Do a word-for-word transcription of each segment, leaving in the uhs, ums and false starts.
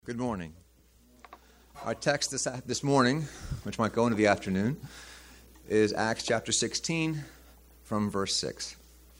Good morning. Our text this, this morning, which might go into the afternoon, is Acts chapter sixteen from verse six.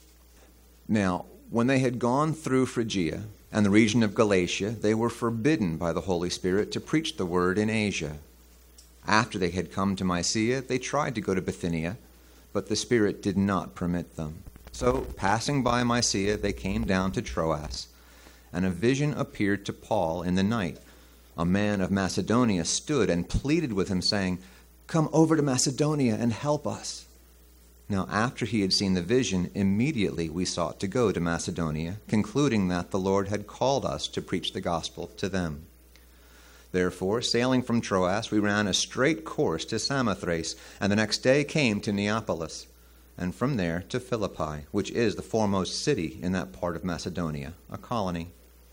Now, when they had gone through Phrygia and the region of Galatia, they were forbidden by the Holy Spirit to preach the word in Asia. After they had come to Mysia, they tried to go to Bithynia, but the Spirit did not permit them. So, passing by Mysia, they came down to Troas. And a vision appeared to Paul in the night. A man of Macedonia stood and pleaded with him, saying, "Come over to Macedonia and help us." Now, after he had seen the vision, immediately we sought to go to Macedonia, concluding that the Lord had called us to preach the gospel to them. Therefore, sailing from Troas, we ran a straight course to Samothrace, and the next day came to Neapolis, and from there to Philippi, which is the foremost city in that part of Macedonia, a colony.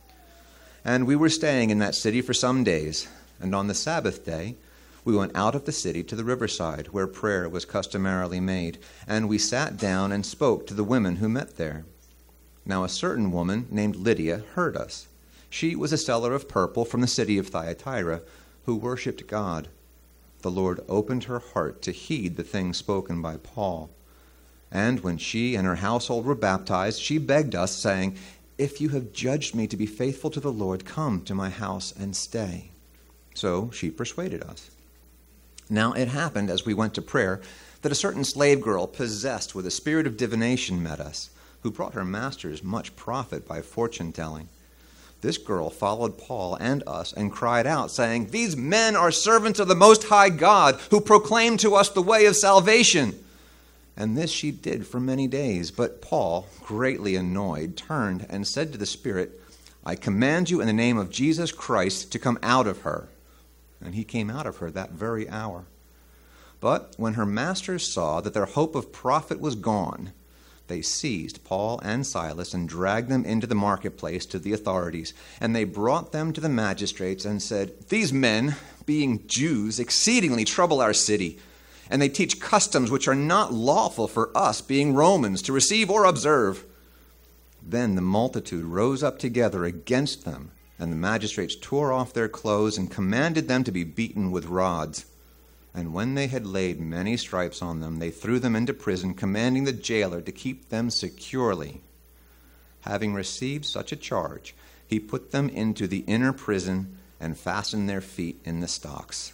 And we were staying in that city for some days, and on the Sabbath day we went out of the city to the riverside, where prayer was customarily made, and we sat down and spoke to the women who met there. Now a certain woman named Lydia heard us. She was a seller of purple from the city of Thyatira, who worshipped God. The Lord opened her heart to heed the things spoken by Paul. And when she and her household were baptized, she begged us, saying, "If you have judged me to be faithful to the Lord, come to my house and stay." So she persuaded us. Now it happened, as we went to prayer, that a certain slave girl possessed with a spirit of divination met us, who brought her masters much profit by fortune-telling. This girl followed Paul and us and cried out, saying, "These men are servants of the Most High God, who proclaim to us the way of salvation." And this she did for many days. But Paul, greatly annoyed, turned and said to the Spirit, "I command you in the name of Jesus Christ to come out of her." And he came out of her that very hour. But when her masters saw that their hope of profit was gone, they seized Paul and Silas and dragged them into the marketplace to the authorities. And they brought them to the magistrates and said, "These men, being Jews, exceedingly trouble our city. And they teach customs which are not lawful for us, being Romans, to receive or observe." Then the multitude rose up together against them, and the magistrates tore off their clothes and commanded them to be beaten with rods. And when they had laid many stripes on them, they threw them into prison, commanding the jailer to keep them securely. Having received such a charge, he put them into the inner prison and fastened their feet in the stocks.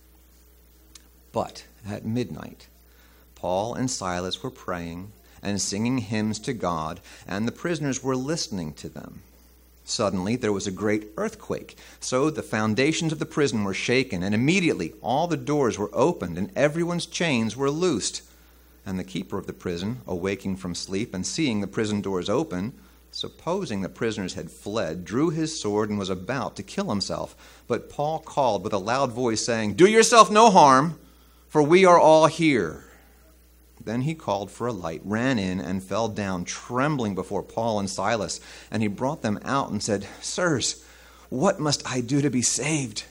But at midnight, Paul and Silas were praying and singing hymns to God, and the prisoners were listening to them. Suddenly there was a great earthquake, so the foundations of the prison were shaken, and immediately all the doors were opened, and everyone's chains were loosed. And the keeper of the prison, awaking from sleep and seeing the prison doors open, supposing the prisoners had fled, drew his sword and was about to kill himself. But Paul called with a loud voice, saying, "Do yourself no harm, for we are all here." Then he called for a light, ran in, and fell down, trembling before Paul and Silas. And he brought them out and said, "Sirs, what must I do to be saved?"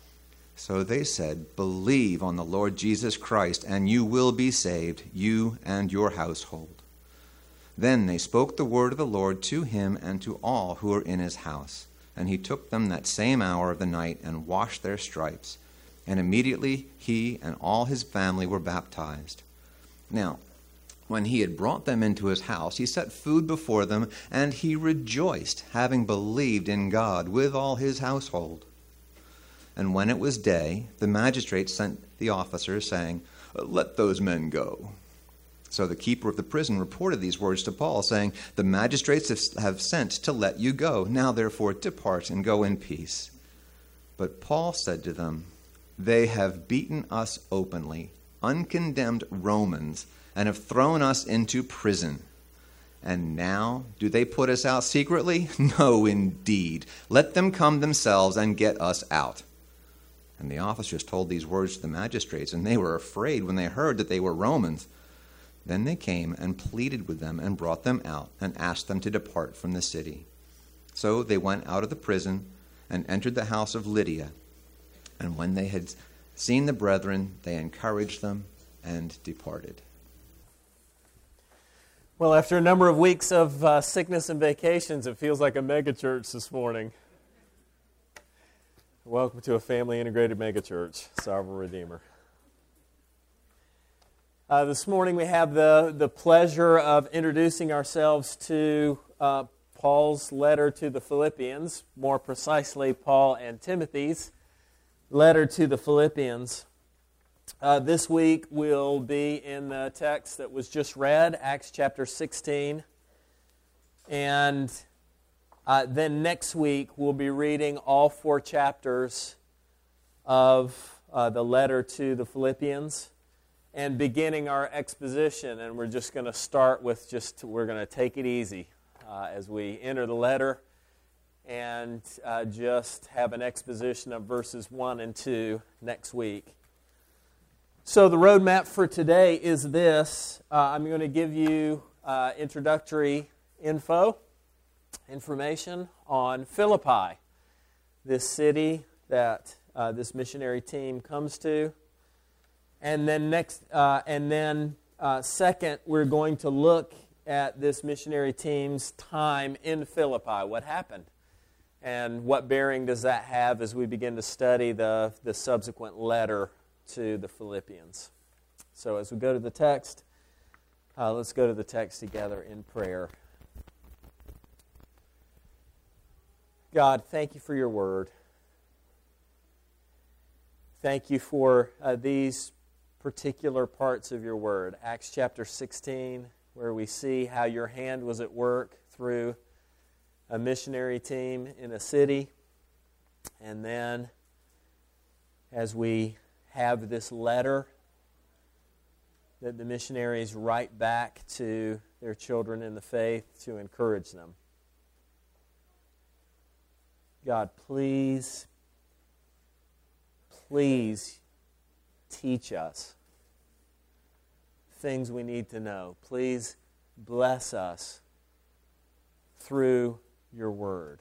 So they said, "Believe on the Lord Jesus Christ, and you will be saved, you and your household." Then they spoke the word of the Lord to him and to all who were in his house. And he took them that same hour of the night and washed their stripes. And immediately he and all his family were baptized. Now, when he had brought them into his house, he set food before them, and he rejoiced, having believed in God with all his household. And when it was day, the magistrates sent the officers, saying, "Let those men go." So the keeper of the prison reported these words to Paul, saying, "The magistrates have sent to let you go. Now therefore depart and go in peace." But Paul said to them, "They have beaten us openly, uncondemned Romans, and have thrown us into prison. And now do they put us out secretly? No, indeed. Let them come themselves and get us out." And the officers told these words to the magistrates, and they were afraid when they heard that they were Romans. Then they came and pleaded with them and brought them out and asked them to depart from the city. So they went out of the prison and entered the house of Lydia. And when they had seen the brethren, they encouraged them and departed. Well, after a number of weeks of uh, sickness and vacations, it feels like a megachurch this morning. Welcome to a family integrated megachurch, Sovereign Redeemer. Uh, this morning we have the, the pleasure of introducing ourselves to uh, Paul's letter to the Philippians, more precisely Paul and Timothy's letter to the Philippians. Uh, this week we'll be in the text that was just read, Acts chapter sixteen, and uh, then next week we'll be reading all four chapters of uh, the letter to the Philippians and beginning our exposition. And we're just going to start with just, we're going to take it easy uh, as we enter the letter and uh, just have an exposition of verses one and two next week. So the roadmap for today is this. Uh, I'm going to give you uh, introductory info, information on Philippi, this city that uh, this missionary team comes to. And then next, uh, and then uh, second, we're going to look at this missionary team's time in Philippi. What happened, and what bearing does that have as we begin to study the the subsequent letter to the Philippians? So, as we go to the text, uh, let's go to the text together in prayer. God, thank you for your word. Thank you for uh, these particular parts of your word. Acts chapter sixteen, where we see how your hand was at work through a missionary team in a city. And then as we have this letter that the missionaries write back to their children in the faith to encourage them. God, please, please teach us things we need to know. Please bless us through your word.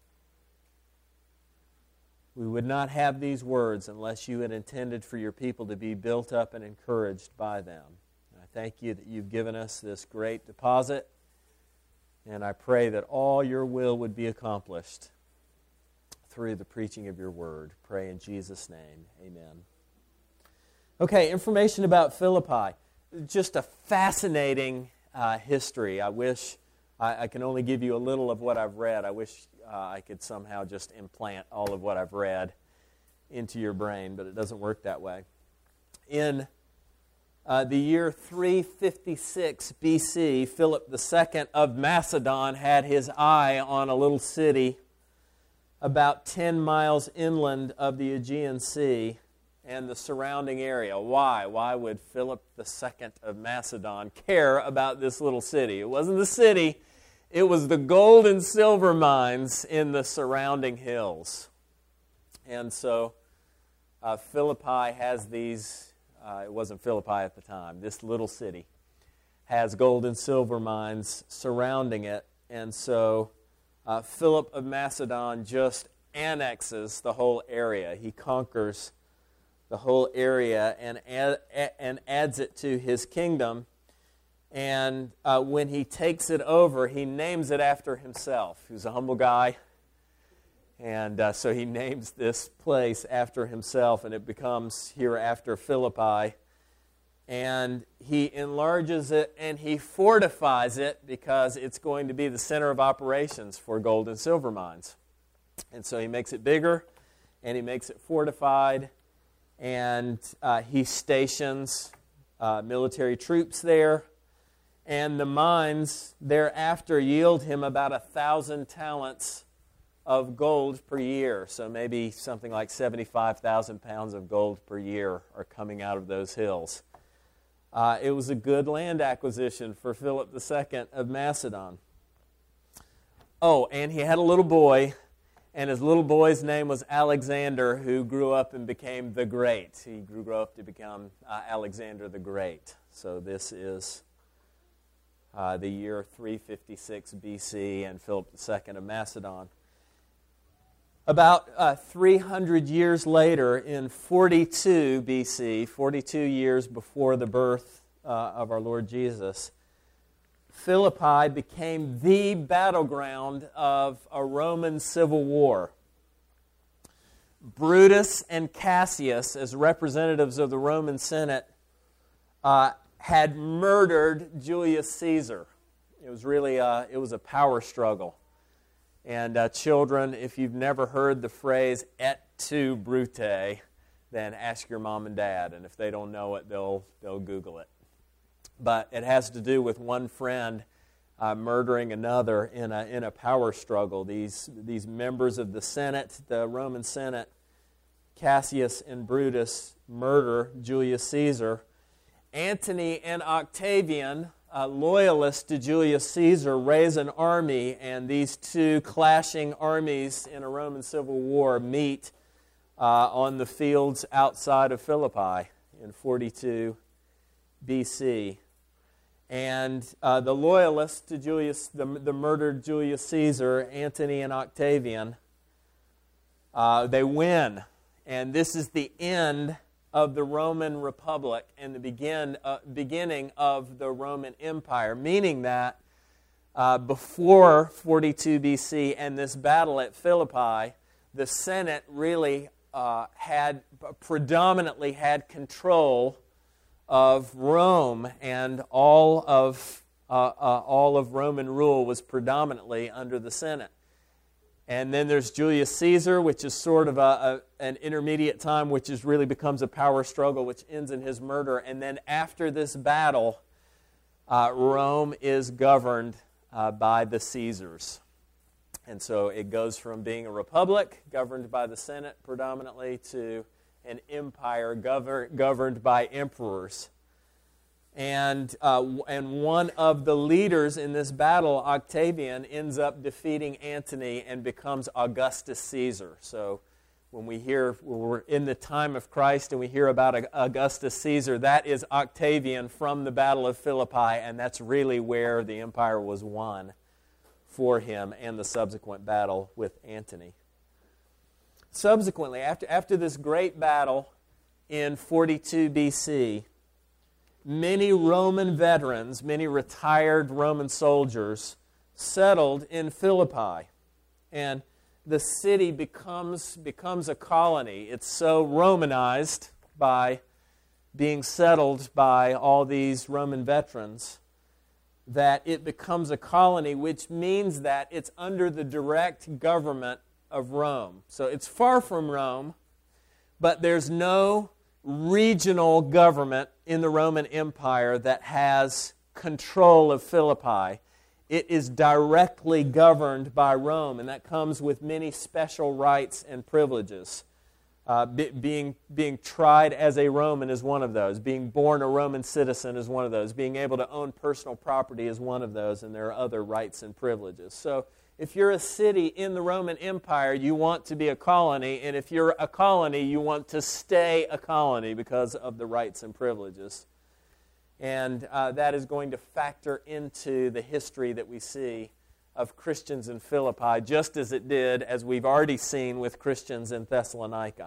We would not have these words unless you had intended for your people to be built up and encouraged by them. And I thank you that you've given us this great deposit, and I pray that all your will would be accomplished through the preaching of your word. Pray in Jesus' name. Amen. Okay, information about Philippi. Just a fascinating uh, history. I wish I, I can only give you a little of what I've read. I wish uh, I could somehow just implant all of what I've read into your brain, but it doesn't work that way. In uh, the year three fifty-six B C, Philip the Second of Macedon had his eye on a little city about ten miles inland of the Aegean Sea and the surrounding area. Why? Why would Philip the Second of Macedon care about this little city? It wasn't the city, it was the gold and silver mines in the surrounding hills. And so uh, Philippi has these, uh, it wasn't Philippi at the time, this little city has gold and silver mines surrounding it. And so Uh, Philip of Macedon just annexes the whole area. He conquers the whole area and add, and adds it to his kingdom. And uh, when he takes it over, he names it after himself. He was a humble guy, and uh, so he names this place after himself, and it becomes hereafter Philippi. And he enlarges it and he fortifies it because it's going to be the center of operations for gold and silver mines. And so he makes it bigger and he makes it fortified, and uh, he stations uh, military troops there. And the mines thereafter yield him about a thousand talents of gold per year. So maybe something like seventy-five thousand pounds of gold per year are coming out of those hills. Uh, it was a good land acquisition for Philip the Second of Macedon. Oh, and he had a little boy, and his little boy's name was Alexander, who grew up and became the Great. He grew up to become uh, Alexander the Great. So this is uh, the year three fifty-six B C and Philip the Second of Macedon. About uh, three hundred years later, in forty-two B C, forty-two years before the birth uh, of our Lord Jesus, Philippi became the battleground of a Roman civil war. Brutus and Cassius, as representatives of the Roman Senate, uh, had murdered Julius Caesar. It was really a, it was a power struggle. And uh, children, if you've never heard the phrase "et tu, Brute," then ask your mom and dad, and if they don't know it, they'll they'll Google it. But it has to do with one friend uh, murdering another in a in a power struggle. These these members of the Senate, the Roman Senate, Cassius and Brutus, murder Julius Caesar. Antony and Octavian, uh, loyalists to Julius Caesar, raise an army, and these two clashing armies in a Roman civil war meet uh, on the fields outside of Philippi in forty-two B C. And uh, the loyalists to Julius, the, the murdered Julius Caesar, Antony and Octavian, uh, they win. And this is the end of the Roman Republic and the begin, uh, beginning of the Roman Empire, meaning that uh, before forty-two B C and this battle at Philippi, the Senate really uh, had predominantly had control of Rome, and all of uh, uh, all of Roman rule was predominantly under the Senate. And then there's Julius Caesar, which is sort of a, a, an intermediate time, which is really becomes a power struggle, which ends in his murder. And then after this battle, uh, Rome is governed uh, by the Caesars. And so it goes from being a republic, governed by the Senate predominantly, to an empire govern, governed by emperors. And uh, and one of the leaders in this battle, Octavian, ends up defeating Antony and becomes Augustus Caesar. So when we hear, when we're in the time of Christ and we hear about Augustus Caesar, that is Octavian from the Battle of Philippi, and that's really where the empire was won for him and the subsequent battle with Antony. Subsequently, after, after this great battle in forty-two B C, many Roman veterans, many retired Roman soldiers, settled in Philippi. And the city becomes, becomes a colony. It's so Romanized by being settled by all these Roman veterans that it becomes a colony, which means that it's under the direct government of Rome. So it's far from Rome, but there's no regional government in the Roman Empire that has control of Philippi. It is directly governed by Rome, and that comes with many special rights and privileges. Uh, be, being, being tried as a Roman is one of those. Being born a Roman citizen is one of those. Being able to own personal property is one of those, and there are other rights and privileges. So if you're a city in the Roman Empire, you want to be a colony, and if you're a colony, you want to stay a colony because of the rights and privileges. And uh, that is going to factor into the history that we see of Christians in Philippi, just as it did, as we've already seen, with Christians in Thessalonica.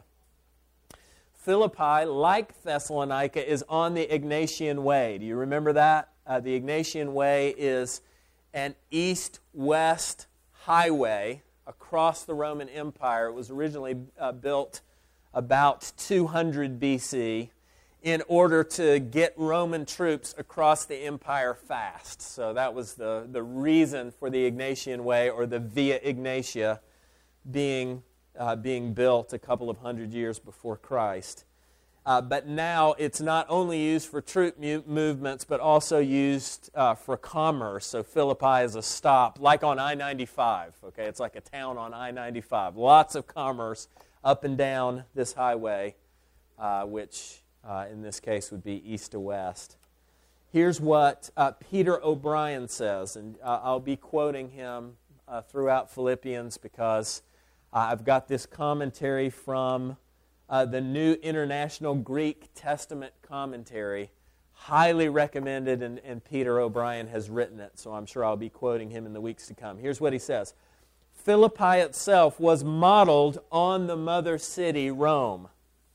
Philippi, like Thessalonica, is on the Ignatian Way. Do you remember that? Uh, the Ignatian Way is an east-west highway across the Roman Empire. It was originally uh, built about two hundred B C in order to get Roman troops across the empire fast. So that was the, the reason for the Ignatian Way, or the Via Ignatia, being, uh, being built a couple of hundred years before Christ. Uh, but now it's not only used for troop mu- movements, but also used uh, for commerce. So Philippi is a stop, like on I ninety-five. Okay, it's like a town on I ninety-five. Lots of commerce up and down this highway, uh, which uh, in this case would be east to west. Here's what uh, Peter O'Brien says, and uh, I'll be quoting him uh, throughout Philippians because uh, I've got this commentary from Uh, the New International Greek Testament Commentary, highly recommended, and, and Peter O'Brien has written it, so I'm sure I'll be quoting him in the weeks to come. Here's what he says. Philippi itself was modeled on the mother city, Rome.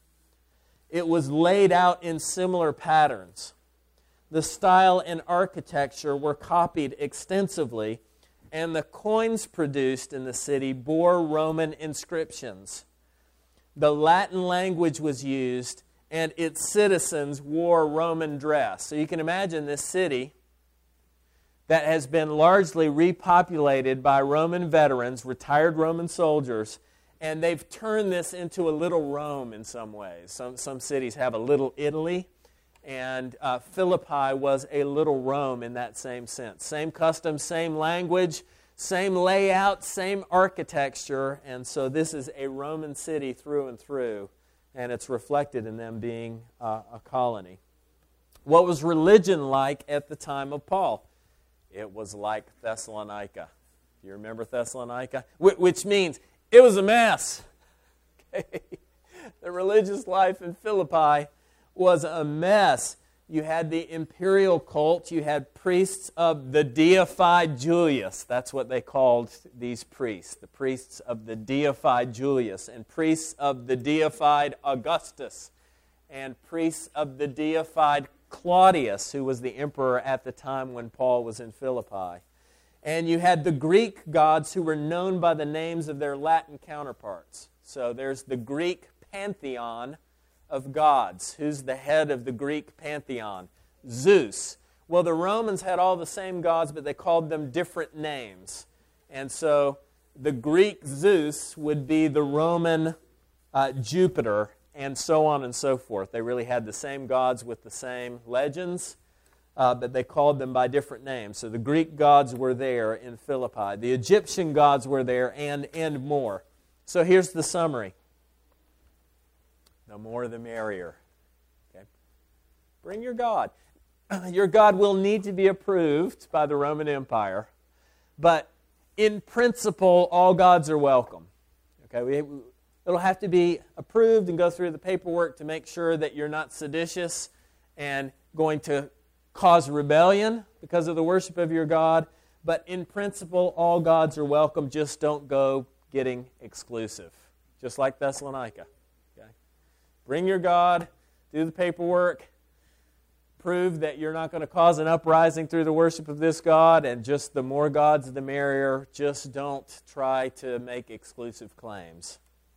It was laid out in similar patterns. The style and architecture were copied extensively, and the coins produced in the city bore Roman inscriptions. the Latin language was used, and its citizens wore Roman dress. So you can imagine this city that has been largely repopulated by Roman veterans, retired Roman soldiers, and they've turned this into a little Rome in some ways. Some, some cities have a little Italy, and uh, Philippi was a little Rome in that same sense. Same customs, same language, same layout, same architecture, and so this is a Roman city through and through, and it's reflected in them being uh, a colony. What was religion like at the time of Paul? It was like Thessalonica. Do you remember Thessalonica? Wh- which means it was a mess. Okay? The religious life in Philippi was a mess. You had the imperial cult. You had priests of the deified Julius. That's what they called these priests, the priests of the deified Julius, and priests of the deified Augustus, and priests of the deified Claudius, who was the emperor at the time when Paul was in Philippi. And you had the Greek gods who were known by the names of their Latin counterparts. So there's the Greek pantheon of gods. Who's the head of the Greek pantheon? Zeus. Well, the Romans had all the same gods, but they called them different names. And so the Greek Zeus would be the Roman uh, Jupiter, and so on and so forth. They really had the same gods with the same legends, uh, but they called them by different names. So the Greek gods were there in Philippi. The Egyptian gods were there, and, and more. So here's the summary. The more the merrier. Okay? Bring your God. Your God will need to be approved by the Roman Empire, but in principle, all gods are welcome. Okay, we, it'll have to be approved and go through the paperwork to make sure that you're not seditious and going to cause rebellion because of the worship of your God. But in principle, all gods are welcome. Just don't go getting exclusive, just like Thessalonica. Okay? Bring your God, do the paperwork, prove that you're not going to cause an uprising through the worship of this God, and just the more gods, the merrier. Just don't try to make exclusive claims.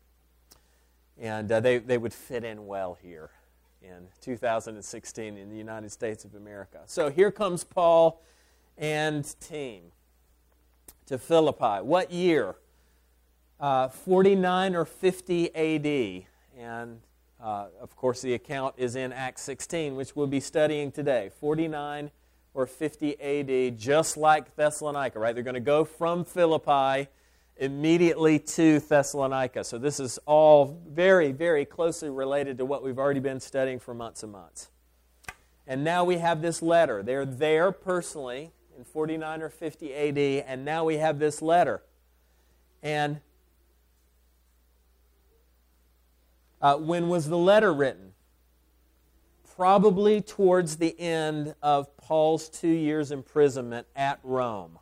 And uh, they, they would fit in well here in two thousand sixteen in the United States of America. So here comes Paul and team to Philippi. What year? Uh, forty-nine or fifty A D. And, uh, of course, the account is in Acts sixteen, which we'll be studying today. forty-nine or fifty A D, just like Thessalonica, right? They're going to go from Philippi immediately to Thessalonica. So this is all very, very closely related to what we've already been studying for months and months. And now we have this letter. They're there personally in forty-nine or fifty A D, and now we have this letter. And uh, when was the letter written? Probably towards the end of Paul's two years imprisonment at Rome,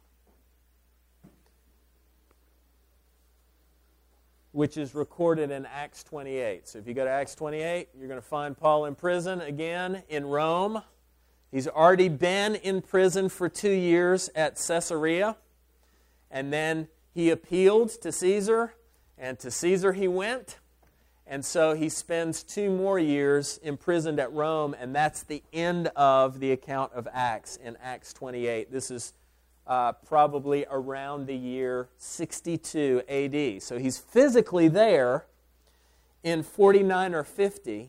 which is recorded in Acts twenty-eight. So if you go to Acts twenty-eight, you're going to find Paul in prison again in Rome. He's already been in prison for two years at Caesarea, and then he appealed to Caesar, and to Caesar he went, and so he spends two more years imprisoned at Rome, and that's the end of the account of Acts in Acts twenty-eight. This is Uh, probably around the year sixty-two A D. So he's physically there in forty-nine or fifty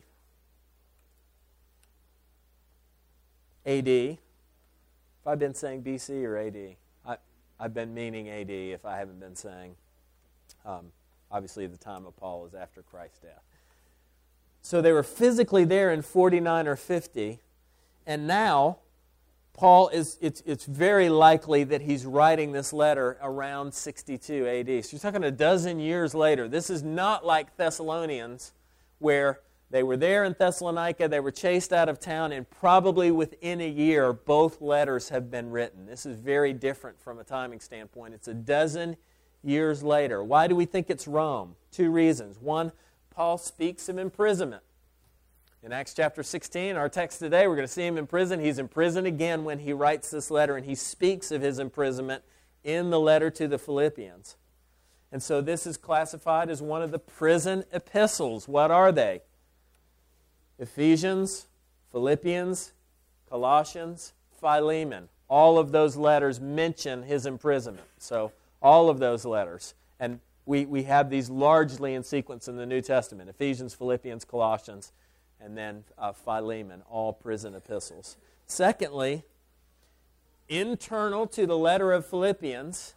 A D. Have I been saying B C or A D? I, I've been meaning A D if I haven't been saying. Um, obviously, the time of Paul is after Christ's death. So they were physically there in forty-nine or fifty, and now Paul is, it's, it's very likely that he's writing this letter around sixty-two A D. So you're talking a dozen years later. This is not like Thessalonians, where they were there in Thessalonica, they were chased out of town, and probably within a year, both letters have been written. This is very different from a timing standpoint. It's a dozen years later. Why do we think it's Rome? Two reasons. One, Paul speaks of imprisonment. In Acts chapter sixteen, our text today, we're going to see him in prison. He's in prison again when he writes this letter, and he speaks of his imprisonment in the letter to the Philippians. And so this is classified as one of the prison epistles. What are they? Ephesians, Philippians, Colossians, Philemon. All of those letters mention his imprisonment. So all of those letters. And we, we have these largely in sequence in the New Testament. Ephesians, Philippians, Colossians, and then uh, Philemon, all prison epistles. Secondly, internal to the letter of Philippians,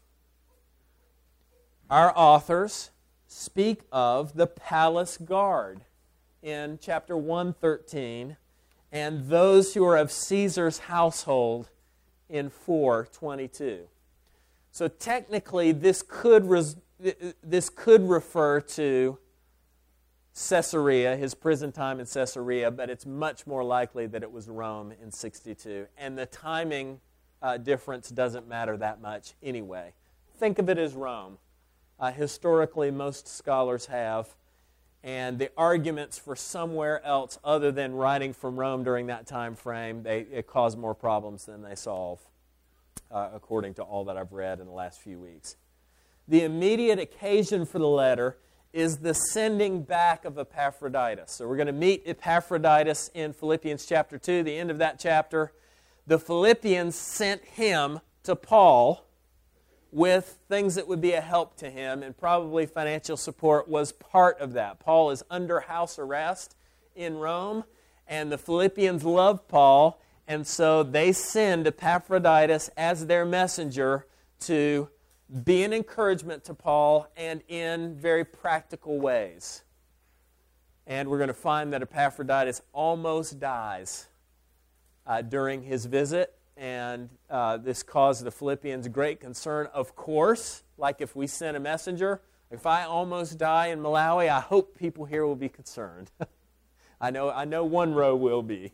our authors speak of the palace guard in chapter one thirteen and those who are of Caesar's household in four twenty-two. So technically this could, res- this could refer to Caesarea, his prison time in Caesarea, but it's much more likely that it was Rome in sixty-two. And the timing uh, difference doesn't matter that much anyway. Think of it as Rome. Uh, historically, most scholars have, and the arguments for somewhere else other than writing from Rome during that time frame, they it cause more problems than they solve, uh, according to all that I've read in the last few weeks. The immediate occasion for the letter is the sending back of Epaphroditus. So we're going to meet Epaphroditus in Philippians chapter two, the end of that chapter. The Philippians sent him to Paul with things that would be a help to him, and probably financial support was part of that. Paul is under house arrest in Rome, and the Philippians love Paul, and so they send Epaphroditus as their messenger to be an encouragement to Paul and in very practical ways. And we're going to find that Epaphroditus almost dies uh, during his visit. And uh, this caused the Philippians great concern. Of course, like if we sent a messenger, if I almost die in Malawi, I hope people here will be concerned. I know, I know one row will be.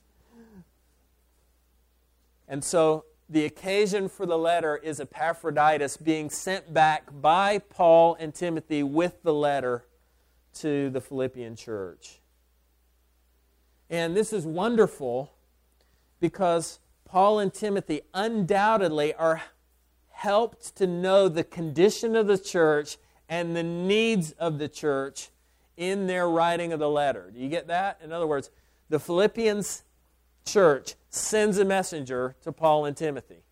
And so the occasion for the letter is Epaphroditus being sent back by Paul and Timothy with the letter to the Philippian church. And this is wonderful because Paul and Timothy undoubtedly are helped to know the condition of the church and the needs of the church in their writing of the letter. Do you get that? In other words, the Philippians church sends a messenger to Paul and Timothy.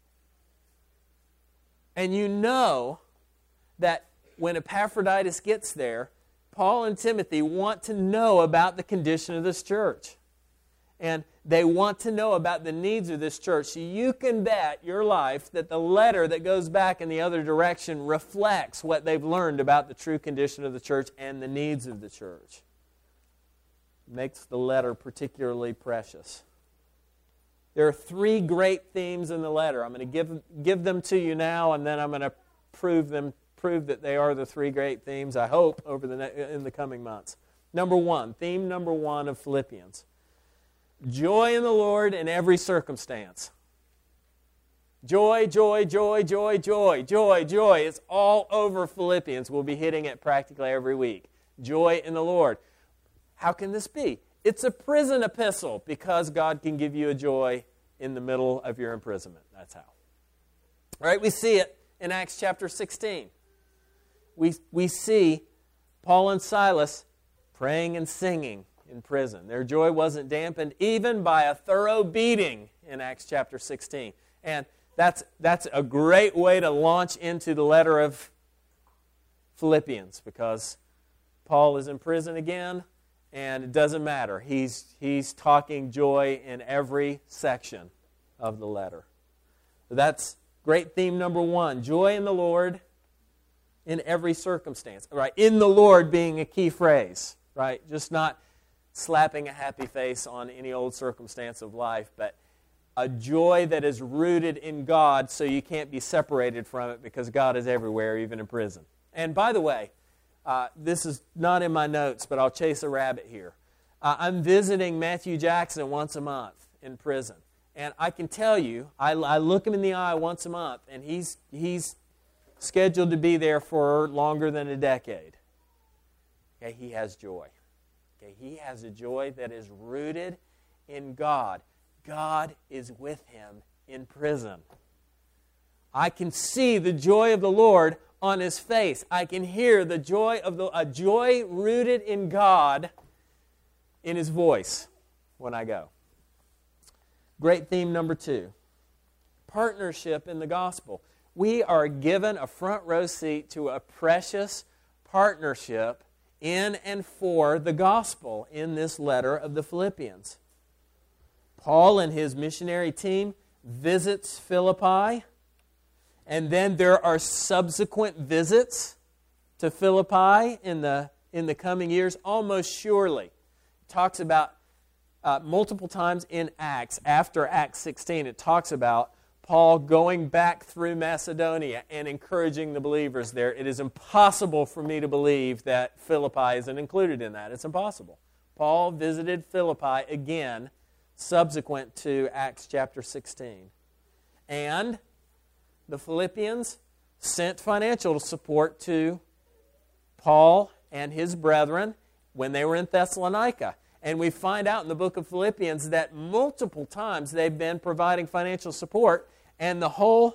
And you know that when Epaphroditus gets there, Paul and Timothy want to know about the condition of this church. And they want to know about the needs of this church. So you can bet your life that the letter that goes back in the other direction reflects what they've learned about the true condition of the church and the needs of the church. Makes the letter particularly precious. There are three great themes in the letter. I'm going to give, give them to you now, and then I'm going to prove them, prove that they are the three great themes, I hope, over the in the coming months. Number one, theme number one of Philippians. Joy in the Lord in every circumstance. Joy, joy, joy, joy, joy, joy, joy. It's all over Philippians. We'll be hitting it practically every week. Joy in the Lord. How can this be? It's a prison epistle because God can give you a joy in the middle of your imprisonment. That's how. All right, we see it in Acts chapter sixteen. We, we see Paul and Silas praying and singing in prison. Their joy wasn't dampened even by a thorough beating in Acts chapter sixteen. And that's, that's a great way to launch into the letter of Philippians because Paul is in prison again, and it doesn't matter. He's, he's talking joy in every section of the letter. So that's great theme number one, joy in the Lord in every circumstance. Right? In the Lord being a key phrase, right? Just not slapping a happy face on any old circumstance of life, but a joy that is rooted in God so you can't be separated from it because God is everywhere, even in prison. And by the way, uh, this is not in my notes, but I'll chase a rabbit here. Uh, I'm visiting Matthew Jackson once a month in prison. And I can tell you, I, I look him in the eye once a month, and he's, he's scheduled to be there for longer than a decade. Okay, he has joy. Okay, he has a joy that is rooted in God. God is with him in prison. I can see the joy of the Lord on his face. I can hear the joy of the a joy rooted in God in his voice when I go. Great theme number two. Partnership in the gospel. We are given a front row seat to a precious partnership in and for the gospel in this letter of the Philippians. Paul and his missionary team visits Philippi, and then there are subsequent visits to Philippi in the, in the coming years, almost surely. It talks about uh, multiple times in Acts, after Acts sixteen, it talks about Paul going back through Macedonia and encouraging the believers there. It is impossible for me to believe that Philippi isn't included in that. It's impossible. Paul visited Philippi again subsequent to Acts chapter sixteen. And the Philippians sent financial support to Paul and his brethren when they were in Thessalonica. And we find out in the book of Philippians that multiple times they've been providing financial support, and the whole,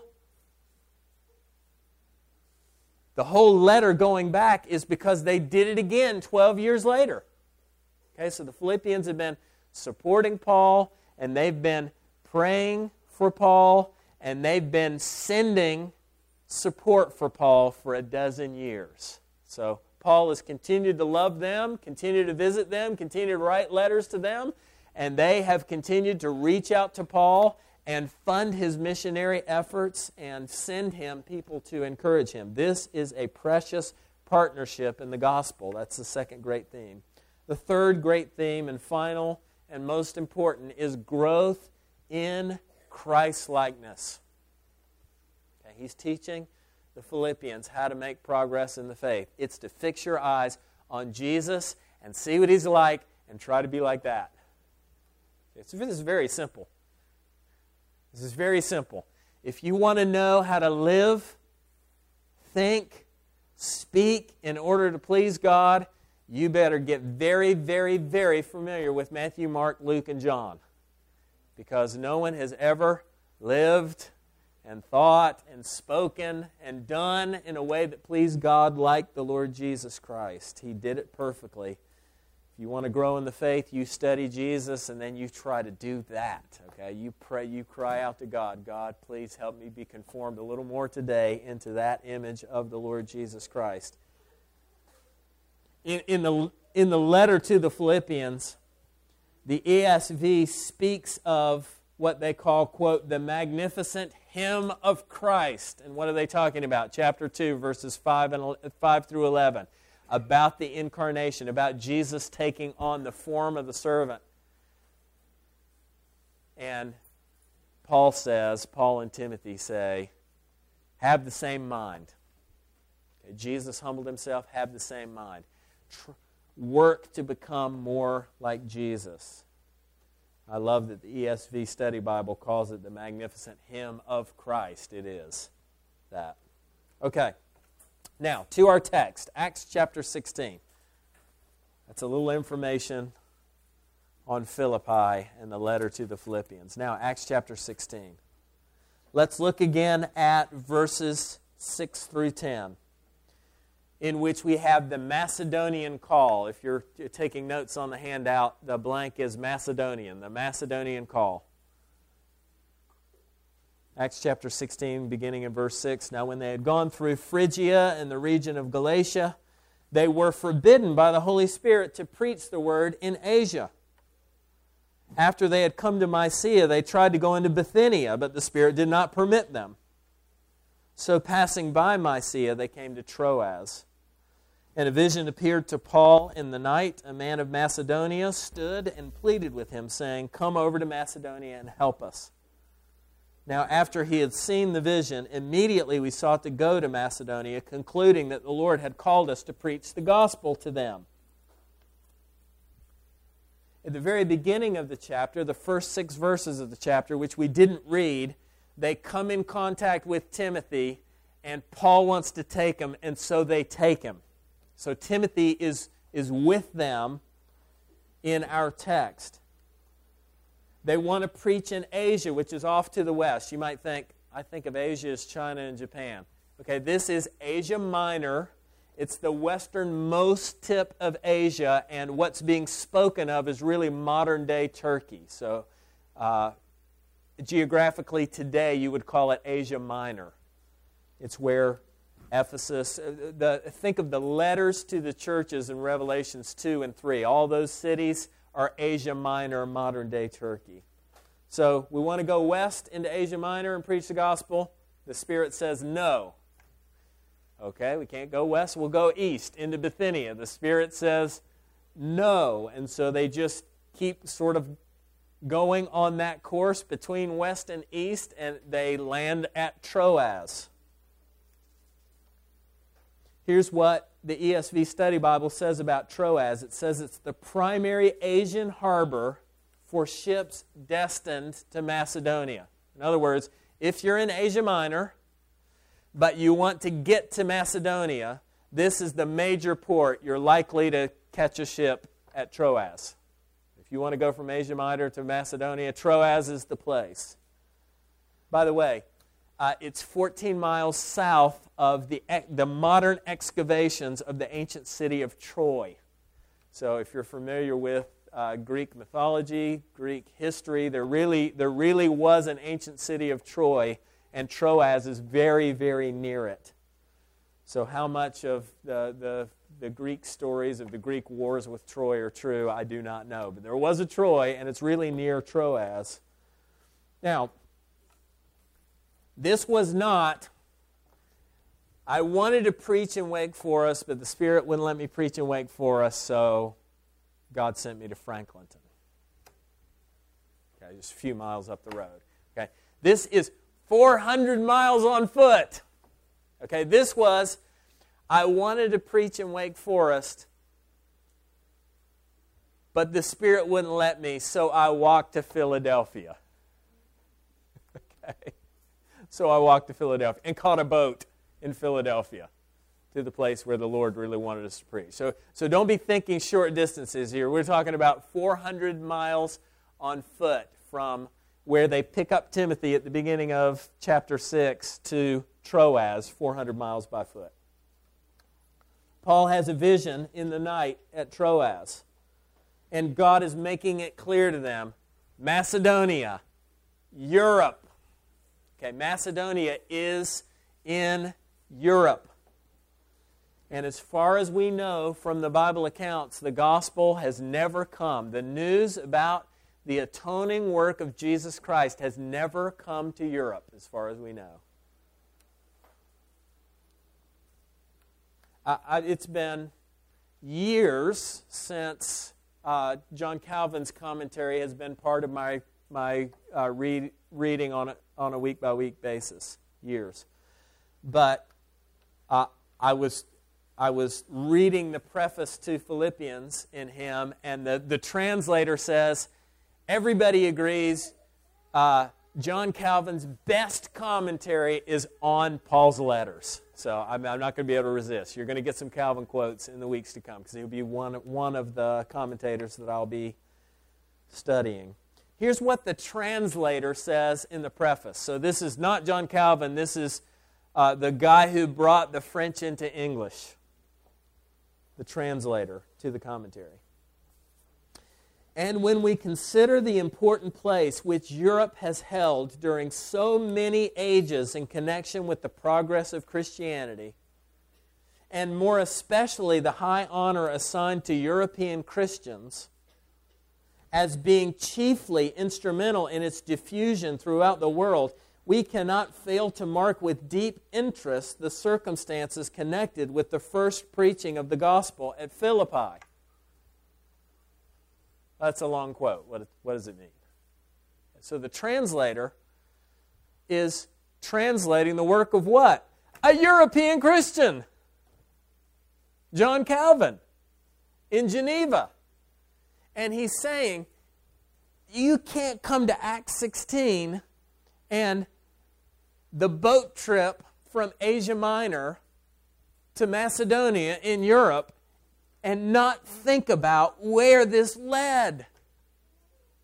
the whole letter going back is because they did it again twelve years later. Okay, so the Philippians have been supporting Paul, and they've been praying for Paul, and they've been sending support for Paul for a dozen years. So Paul has continued to love them, continued to visit them, continued to write letters to them, and they have continued to reach out to Paul and fund his missionary efforts and send him people to encourage him. This is a precious partnership in the gospel. That's the second great theme. The third great theme and final and most important is growth in Christ-likeness. Okay, he's teaching the Philippians how to make progress in the faith. It's to fix your eyes on Jesus and see what he's like and try to be like that. It's, this is very simple. This is very simple. If you want to know how to live, think, speak in order to please God, you better get very, very, very familiar with Matthew, Mark, Luke, and John. Because no one has ever lived and thought and spoken and done in a way that pleased God like the Lord Jesus Christ. He did it perfectly. If you want to grow in the faith, you study Jesus and then you try to do that. Okay, you pray, you cry out to God, God, please help me be conformed a little more today into that image of the Lord Jesus Christ. In, in the in the letter to the Philippians, the E S V speaks of what they call, quote, the magnificent hymn of Christ. And what are they talking about? Chapter two, verses five and five through eleven. About the incarnation, about Jesus taking on the form of the servant. And Paul says, Paul and Timothy say, have the same mind. Okay, Jesus humbled himself, have the same mind. Tr- work to become more like Jesus. I love that the E S V Study Bible calls it the magnificent hymn of Christ. It is that. Okay. Now, to our text, Acts chapter sixteen. That's a little information on Philippi and the letter to the Philippians. Now, Acts chapter sixteen. Let's look again at verses six through ten, in which we have the Macedonian call. If you're taking notes on the handout, the blank is Macedonian, the Macedonian call. Acts chapter sixteen, beginning in verse six. Now when they had gone through Phrygia and the region of Galatia, they were forbidden by the Holy Spirit to preach the word in Asia. After they had come to Mysia, they tried to go into Bithynia, but the Spirit did not permit them. So passing by Mysia, they came to Troas. And a vision appeared to Paul in the night. A man of Macedonia stood and pleaded with him, saying, come over to Macedonia and help us. Now, after he had seen the vision, immediately we sought to go to Macedonia, concluding that the Lord had called us to preach the gospel to them. At the very beginning of the chapter, the first six verses of the chapter, which we didn't read, they come in contact with Timothy, and Paul wants to take him, and so they take him. So Timothy is, is with them in our text. They want to preach in Asia, which is off to the west. You might think, I think of Asia as China and Japan. Okay, this is Asia Minor. It's the westernmost tip of Asia, and what's being spoken of is really modern-day Turkey. So, uh, geographically today, you would call it Asia Minor. It's where Ephesus, the, think of the letters to the churches in Revelations two and three. All those cities are Asia Minor, modern-day Turkey. So, we want to go west into Asia Minor and preach the gospel. The Spirit says no. Okay, we can't go west, we'll go east into Bithynia. The Spirit says no, and so they just keep sort of going on that course between west and east, and they land at Troas. Here's what the E S V Study Bible says about Troas. It says it's the primary Asian harbor for ships destined to Macedonia. In other words, if you're in Asia Minor, but you want to get to Macedonia, this is the major port. You're likely to catch a ship at Troas. If you want to go from Asia Minor to Macedonia, Troas is the place. By the way, uh, it's fourteen miles south of the, the modern excavations of the ancient city of Troy. So if you're familiar with uh, Greek mythology, Greek history, there really, there really was an ancient city of Troy, and Troas is very, very near it. So how much of the, the, the Greek stories of the Greek wars with Troy are true, I do not know. But there was a Troy, and it's really near Troas. Now, this was not, I wanted to preach in Wake Forest, but the Spirit wouldn't let me preach in Wake Forest, so God sent me to Franklinton. Okay, just a few miles up the road. Okay, this is four hundred miles on foot. Okay, this was, I wanted to preach in Wake Forest, but the Spirit wouldn't let me, so I walked to Philadelphia. Okay, so I walked to Philadelphia and caught a boat in Philadelphia to the place where the Lord really wanted us to preach. So, so don't be thinking short distances here. We're talking about four hundred miles on foot from where they pick up Timothy at the beginning of chapter six to Troas, four hundred miles by foot. Paul has a vision in the night at Troas, and God is making it clear to them, Macedonia, Europe. Okay, Macedonia is in Europe. And as far as we know from the Bible accounts, the gospel has never come. The news about the atoning work of Jesus Christ has never come to Europe, as far as we know. I, I, it's been years since uh, John Calvin's commentary has been part of my my uh, read, reading on a, on a week-by-week basis. Years. But uh, I was I was reading the preface to Philippians in him, and the, the translator says, everybody agrees uh, John Calvin's best commentary is on Paul's letters. So I'm, I'm not going to be able to resist. You're going to get some Calvin quotes in the weeks to come because he'll be one, one of the commentators that I'll be studying. Here's what the translator says in the preface. So this is not John Calvin. This is uh, the guy who brought the French into English, the translator to the commentary. And when we consider the important place which Europe has held during so many ages in connection with the progress of Christianity, and more especially the high honor assigned to European Christians as being chiefly instrumental in its diffusion throughout the world, we cannot fail to mark with deep interest the circumstances connected with the first preaching of the gospel at Philippi. That's a long quote. What, what does it mean? So the translator is translating the work of what? A European Christian. John Calvin in Geneva. And he's saying, you can't come to Acts sixteen and the boat trip from Asia Minor to Macedonia in Europe and not think about where this led.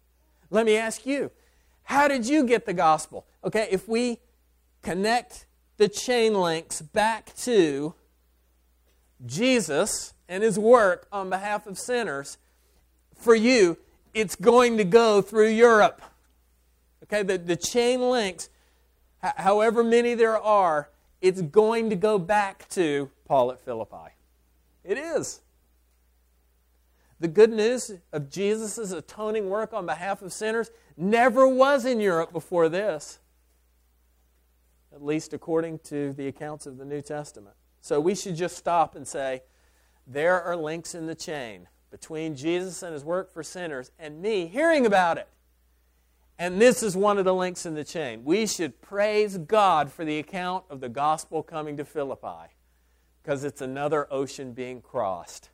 Let me ask you, how did you get the gospel? Okay, if we connect the chain links back to Jesus and His work on behalf of sinners, for you, it's going to go through Europe. Okay, the, the chain links, h- however many there are, it's going to go back to Paul at Philippi. It is. The good news of Jesus' atoning work on behalf of sinners never was in Europe before this, at least according to the accounts of the New Testament. So we should just stop and say, there are links in the chain between Jesus and His work for sinners and me hearing about it. And this is one of the links in the chain. We should praise God for the account of the gospel coming to Philippi, because it's another ocean being crossed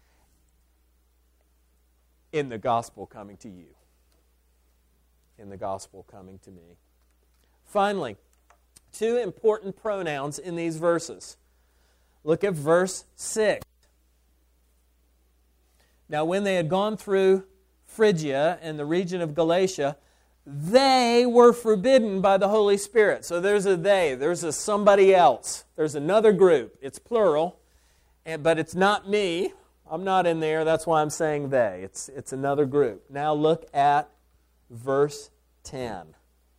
in the gospel coming to you, in the gospel coming to me. Finally, two important pronouns in these verses. Look at verse six. Now, when they had gone through Phrygia and the region of Galatia, they were forbidden by the Holy Spirit. So there's a they, there's a somebody else. There's another group. It's plural, and, but it's not me. I'm not in there. That's why I'm saying they. It's, it's another group. Now look at verse ten.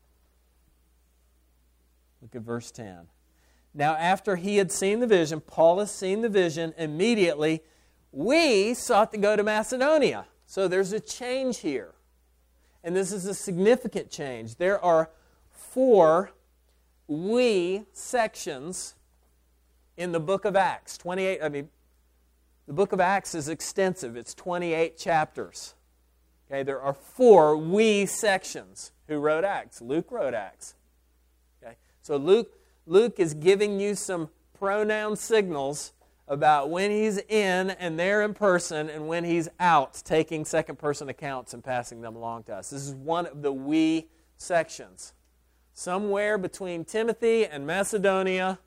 Look at verse ten. Now after he had seen the vision, Paul has seen the vision, immediately we sought to go to Macedonia. So there's a change here. And this is a significant change. There are four we sections in the book of Acts. twenty-eight, I mean, the book of Acts is extensive. It's twenty-eight chapters. Okay, there are four we sections. Who wrote Acts? Luke wrote Acts. Okay, so Luke, Luke is giving you some pronoun signals about when he's in and there in person and when he's out taking second-person accounts and passing them along to us. This is one of the we sections. Somewhere between Timothy and Macedonia,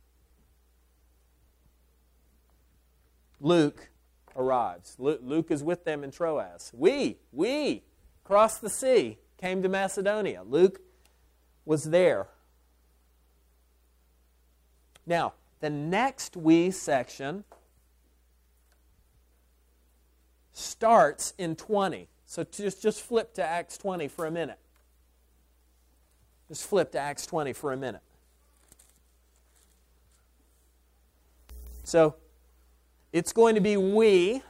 Luke arrives. Luke is with them in Troas. We, we crossed the sea, came to Macedonia. Luke was there. Now, the next we section starts in twenty. So just, just flip to Acts twenty for a minute. Just flip to Acts twenty for a minute. So it's going to be we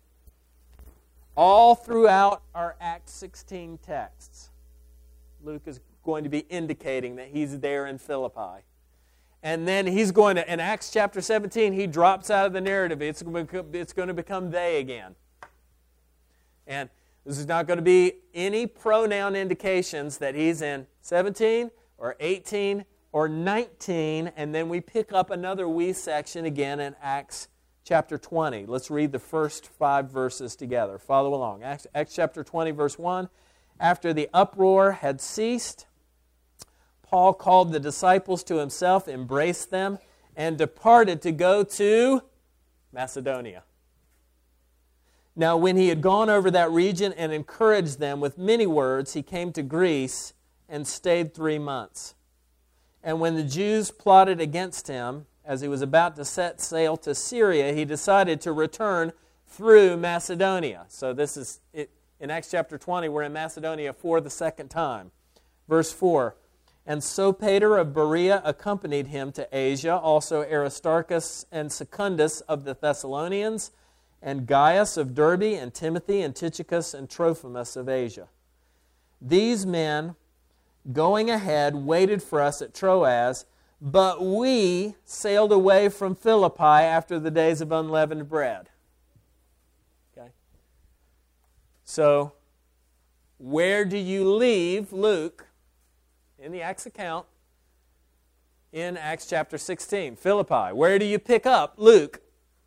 all throughout our Acts sixteen texts. Luke is going to be indicating that he's there in Philippi. And then he's going to, in Acts chapter seventeen, he drops out of the narrative. It's going to, it's going to become they again. And this is not going to be any pronoun indications that he's in seventeen or eighteen or nineteen. And then we pick up another we section again in Acts chapter twenty. Let's read the first five verses together. Follow along. Acts, Acts chapter twenty, verse one. After the uproar had ceased, Paul called the disciples to himself, embraced them, and departed to go to Macedonia. Now, when he had gone over that region and encouraged them with many words, he came to Greece and stayed three months. And when the Jews plotted against him, as he was about to set sail to Syria, he decided to return through Macedonia. So this is, it, in Acts chapter twenty, we're in Macedonia for the second time. Verse four. And Sopater of Berea accompanied him to Asia, also Aristarchus and Secundus of the Thessalonians, and Gaius of Derbe, and Timothy, and Tychicus, and Trophimus of Asia. These men, going ahead, waited for us at Troas, but we sailed away from Philippi after the days of unleavened bread. Okay? So, where do you leave Luke in the Acts account in Acts chapter sixteen? Philippi. Where do you pick up Luke?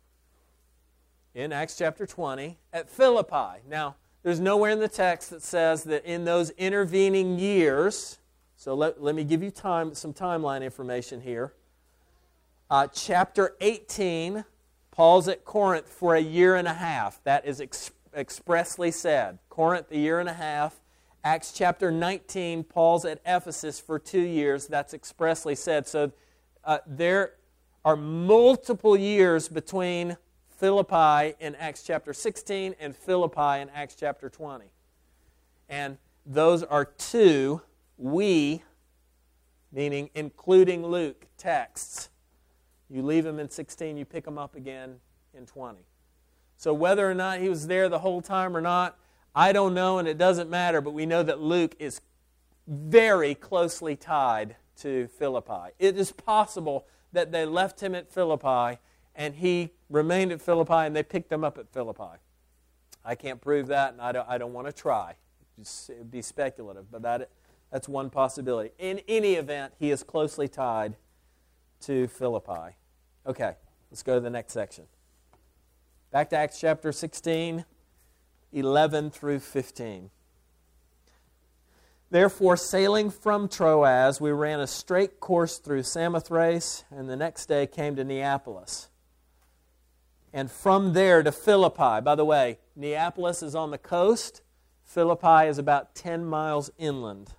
In Acts chapter twenty at Philippi. Now, there's nowhere in the text that says that in those intervening years, so let, let me give you time, some timeline information here. Uh, chapter eighteen, Paul's at Corinth for a year and a half. That is ex- expressly said. Corinth, a year and a half. Acts chapter nineteen, Paul's at Ephesus for two years. That's expressly said. So uh, there are multiple years between Philippi in Acts chapter sixteen and Philippi in Acts chapter twenty. And those are two we, meaning including Luke, texts. You leave them in sixteen, you pick them up again in twenty. So whether or not he was there the whole time or not, I don't know, and it doesn't matter, but we know that Luke is very closely tied to Philippi. It is possible that they left him at Philippi and he remained at Philippi and they picked him up at Philippi. I can't prove that, and I don't, I don't want to try. Just, it would be speculative, but that, that's one possibility. In any event, he is closely tied to Philippi. Okay, let's go to the next section. Back to Acts chapter sixteen, eleven through fifteen. Therefore, sailing from Troas, we ran a straight course through Samothrace, and the next day came to Neapolis. And from there to Philippi. By the way, Neapolis is on the coast. Philippi is about ten miles inland.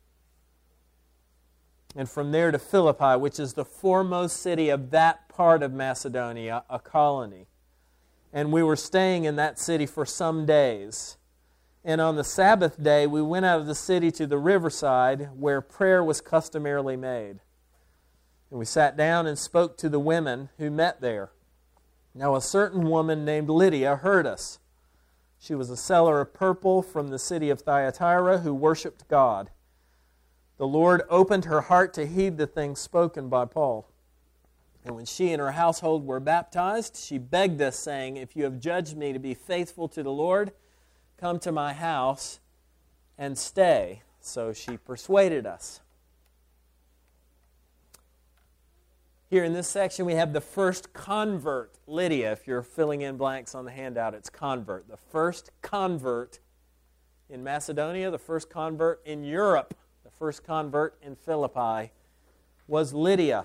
And from there to Philippi, which is the foremost city of that part of Macedonia, a colony. And we were staying in that city for some days. And on the Sabbath day, we went out of the city to the riverside where prayer was customarily made. And we sat down and spoke to the women who met there. Now a certain woman named Lydia heard us. She was a seller of purple from the city of Thyatira who worshipped God. The Lord opened her heart to heed the things spoken by Paul. And when she and her household were baptized, she begged us, saying, "If you have judged me to be faithful to the Lord, come to my house and stay." So she persuaded us. Here in this section, we have the first convert, Lydia. If you're filling in blanks on the handout, it's convert. The first convert in Macedonia, the first convert in Europe, the first convert in Philippi was Lydia.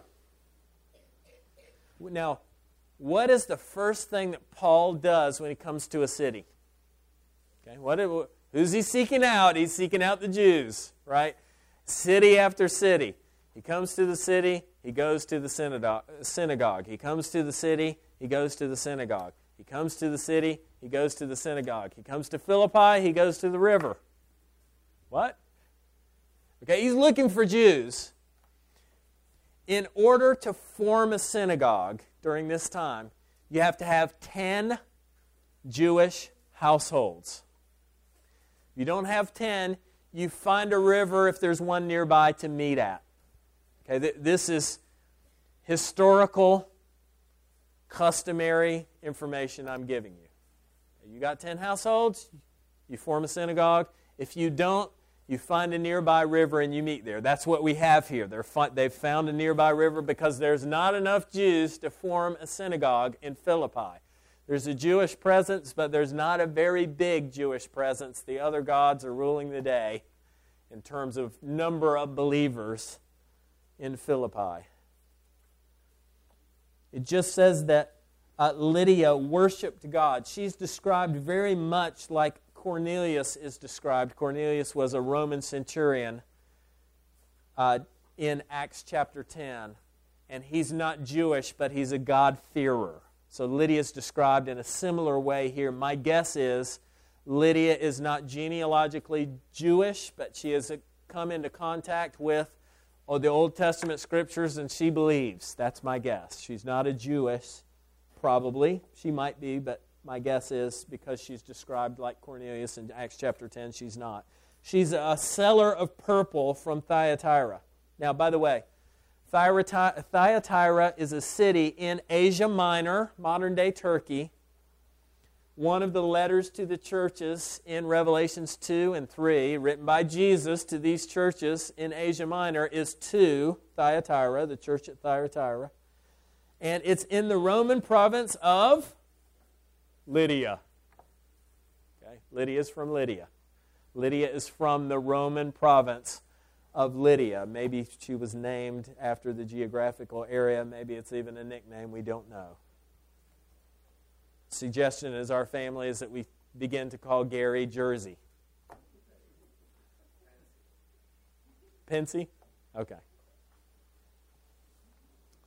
Now, what is the first thing that Paul does when he comes to a city? Okay, what? Who's he seeking out? He's seeking out the Jews, right? City after city. He comes to the city, he goes to the synagogue. He comes to the city, he goes to the synagogue. He comes to the city, he goes to the synagogue. He comes to Philippi, he goes to the river. What? Okay, he's looking for Jews. In order to form a synagogue during this time, you have to have ten Jewish households. If you don't have ten, you find a river if there's one nearby to meet at. Okay, th- this is historical, customary information I'm giving you. You got ten households, you form a synagogue. If you don't, you find a nearby river and you meet there. That's what we have here. They're fi- they've found a nearby river because there's not enough Jews to form a synagogue in Philippi. There's a Jewish presence, but there's not a very big Jewish presence. The other gods are ruling the day in terms of number of believers in Philippi. It just says that uh, Lydia worshipped God. She's described very much like Cornelius is described. Cornelius was a Roman centurion uh, in Acts chapter ten. And he's not Jewish, but he's a God-fearer. So Lydia is described in a similar way here. My guess is Lydia is not genealogically Jewish, but she has come into contact with oh, the Old Testament scriptures and she believes. That's my guess. She's not a Jewess, probably. She might be, but my guess is because she's described like Cornelius in Acts chapter ten, she's not. She's a seller of purple from Thyatira. Now, by the way, Thyatira is a city in Asia Minor, modern-day Turkey. One of the letters to the churches in Revelations two and three, written by Jesus to these churches in Asia Minor, is to Thyatira, the church at Thyatira. And it's in the Roman province of Lydia. Okay, Lydia is from Lydia. Lydia is from the Roman province of Lydia. Maybe she was named after the geographical area. Maybe it's even a nickname. We don't know. Suggestion is our family is that we begin to call Gary Jersey. Pensy? Okay.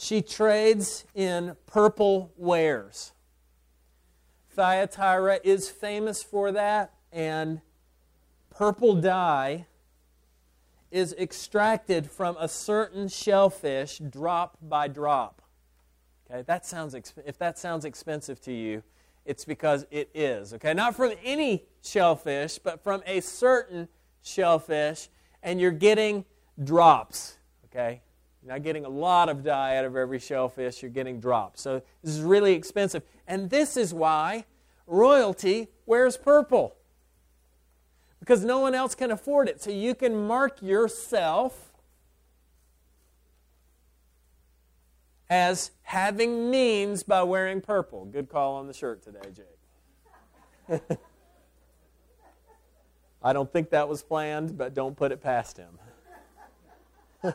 She trades in purple wares. Thyatira is famous for that, and purple dye is extracted from a certain shellfish drop by drop. Okay, that sounds if that sounds expensive to you, it's because it is. Okay, not from any shellfish, but from a certain shellfish, and you're getting drops. Okay, you're not getting a lot of dye out of every shellfish, you're getting drops. So this is really expensive, and this is why royalty wears purple. Because no one else can afford it. So you can mark yourself as having means by wearing purple. Good call on the shirt today, Jake. I don't think that was planned, but don't put it past him.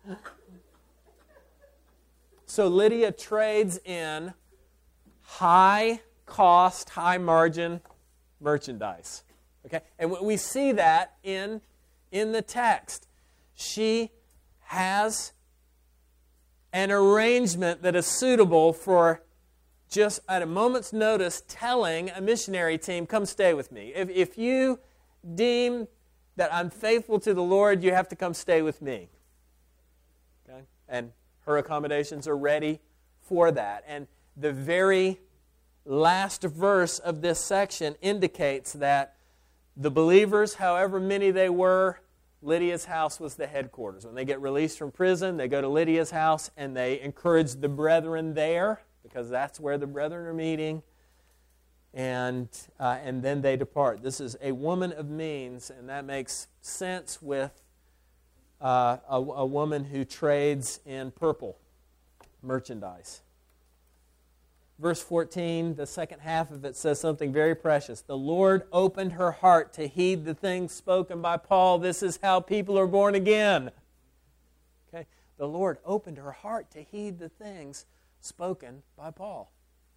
So Lydia trades in high cost, high margin merchandise. Okay, and we see that in, in the text. She has an arrangement that is suitable for just at a moment's notice telling a missionary team, come stay with me. If, if you deem that I'm faithful to the Lord, you have to come stay with me. Okay, and her accommodations are ready for that. And the very last verse of this section indicates that the believers, however many they were, Lydia's house was the headquarters. When they get released from prison, they go to Lydia's house and they encourage the brethren there, because that's where the brethren are meeting, and, uh, and then they depart. This is a woman of means, and that makes sense with uh, a, a woman who trades in purple merchandise. Verse fourteen, the second half of it says something very precious. The Lord opened her heart to heed the things spoken by Paul. This is how people are born again. Okay? The Lord opened her heart to heed the things spoken by Paul.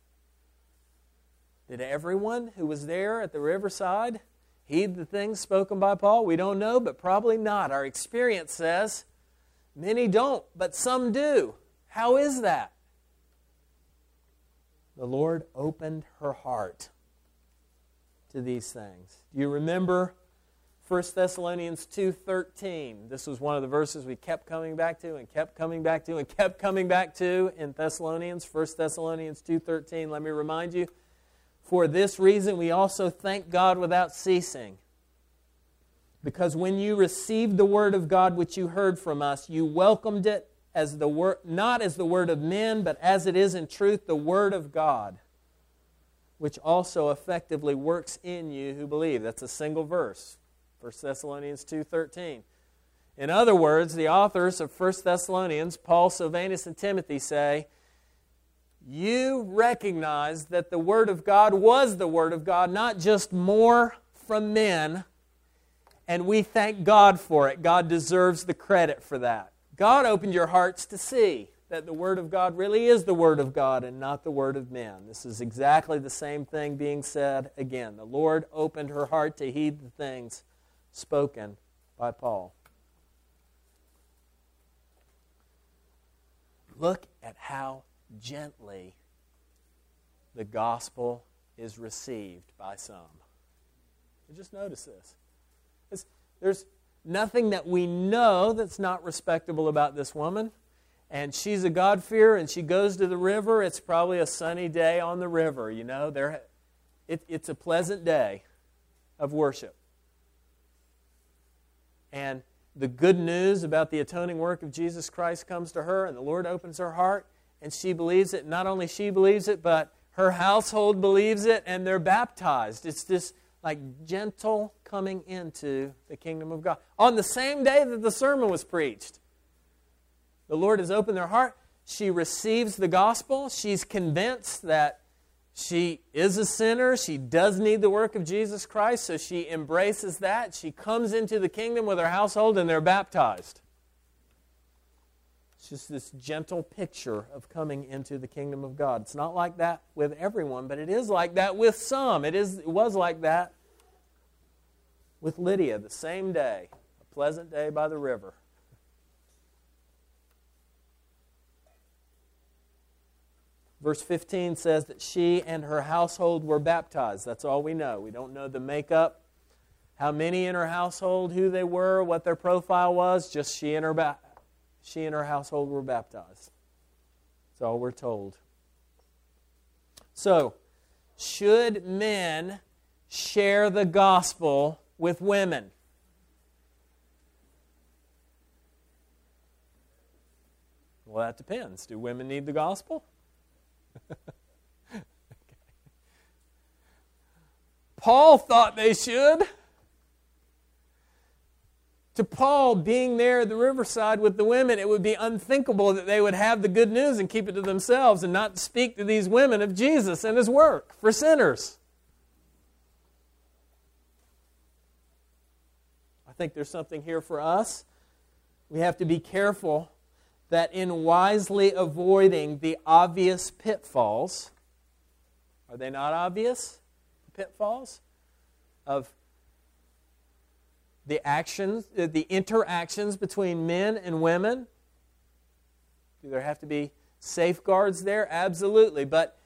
Did everyone who was there at the riverside heed the things spoken by Paul? We don't know, but probably not. Our experience says many don't, but some do. How is that? The Lord opened her heart to these things. Do you remember First Thessalonians two thirteen? This was one of the verses we kept coming back to and kept coming back to and kept coming back to in Thessalonians. First Thessalonians two thirteen. Let me remind you, for this reason we also thank God without ceasing, because when you received the word of God which you heard from us, you welcomed it as the word, not as the word of men, but as it is in truth the word of God, which also effectively works in you who believe. That's a single verse, First Thessalonians two thirteen. In other words, the authors of First Thessalonians, Paul, Silvanus, and Timothy say, you recognize that the word of God was the word of God, not just more from men, and we thank God for it. God deserves the credit for that. God opened your hearts to see that the Word of God really is the Word of God and not the Word of men. This is exactly the same thing being said again. The Lord opened her heart to heed the things spoken by Paul. Look at how gently the gospel is received by some. Just notice this. It's, there's nothing that we know that's not respectable about this woman. And she's a God-fearer, and she goes to the river. It's probably a sunny day on the river, you know. There, it, it's a pleasant day of worship. And the good news about the atoning work of Jesus Christ comes to her, and the Lord opens her heart, and she believes it. Not only she believes it, but her household believes it, and they're baptized. It's this like gentle coming into the kingdom of God. On the same day that the sermon was preached, the Lord has opened their heart. She receives the gospel. She's convinced that she is a sinner. She does need the work of Jesus Christ, so she embraces that. She comes into the kingdom with her household, and they're baptized. It's just this gentle picture of coming into the kingdom of God. It's not like that with everyone, but it is like that with some. It is. It was like that with Lydia the same day, a pleasant day by the river. Verse fifteen says that she and her household were baptized. That's all we know. We don't know the makeup, how many in her household, who they were, what their profile was. Just she and her, ba- she and her household were baptized. That's all we're told. So, should men share the gospel with women? Well, that depends. Do women need the gospel? Okay. Paul thought they should. To Paul, being there at the riverside with the women, it would be unthinkable that they would have the good news and keep it to themselves and not speak to these women of Jesus and His work for sinners. I think there's something here for us. We have to be careful that in wisely avoiding the obvious pitfalls, are they not obvious, pitfalls, of the actions, the interactions between men and women? Do there have to be safeguards there? Absolutely. But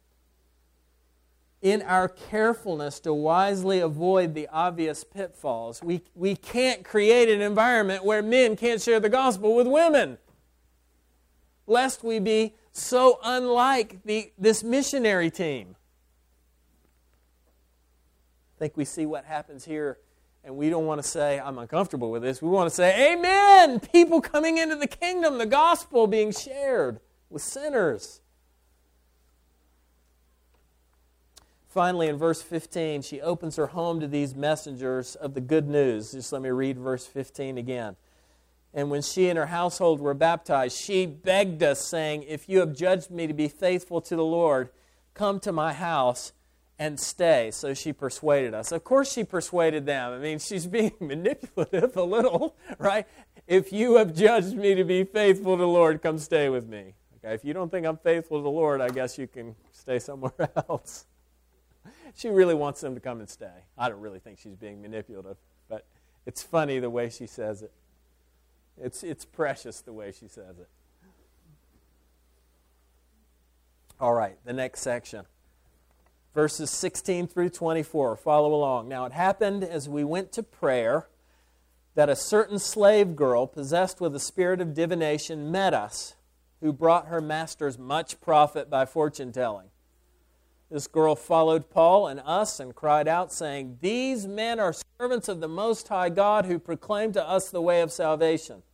in our carefulness to wisely avoid the obvious pitfalls, we, we can't create an environment where men can't share the gospel with women, lest we be so unlike the, this missionary team. I think we see what happens here, and we don't want to say, I'm uncomfortable with this. We want to say, amen! People coming into the kingdom, the gospel being shared with sinners. Finally, in verse fifteen, she opens her home to these messengers of the good news. Just let me read verse fifteen again. And when she and her household were baptized, she begged us, saying, if you have judged me to be faithful to the Lord, come to my house and stay. So she persuaded us. Of course she persuaded them. I mean, she's being manipulative a little, right? If you have judged me to be faithful to the Lord, come stay with me. Okay, if you don't think I'm faithful to the Lord, I guess you can stay somewhere else. She really wants them to come and stay. I don't really think she's being manipulative, but it's funny the way she says it. It's, it's precious the way she says it. All right, the next section. Verses sixteen through twenty-four. Follow along. Now it happened as we went to prayer that a certain slave girl possessed with a spirit of divination met us, who brought her masters much profit by fortune-telling. This girl followed Paul and us and cried out, saying, these men are servants of the Most High God who proclaim to us the way of salvation.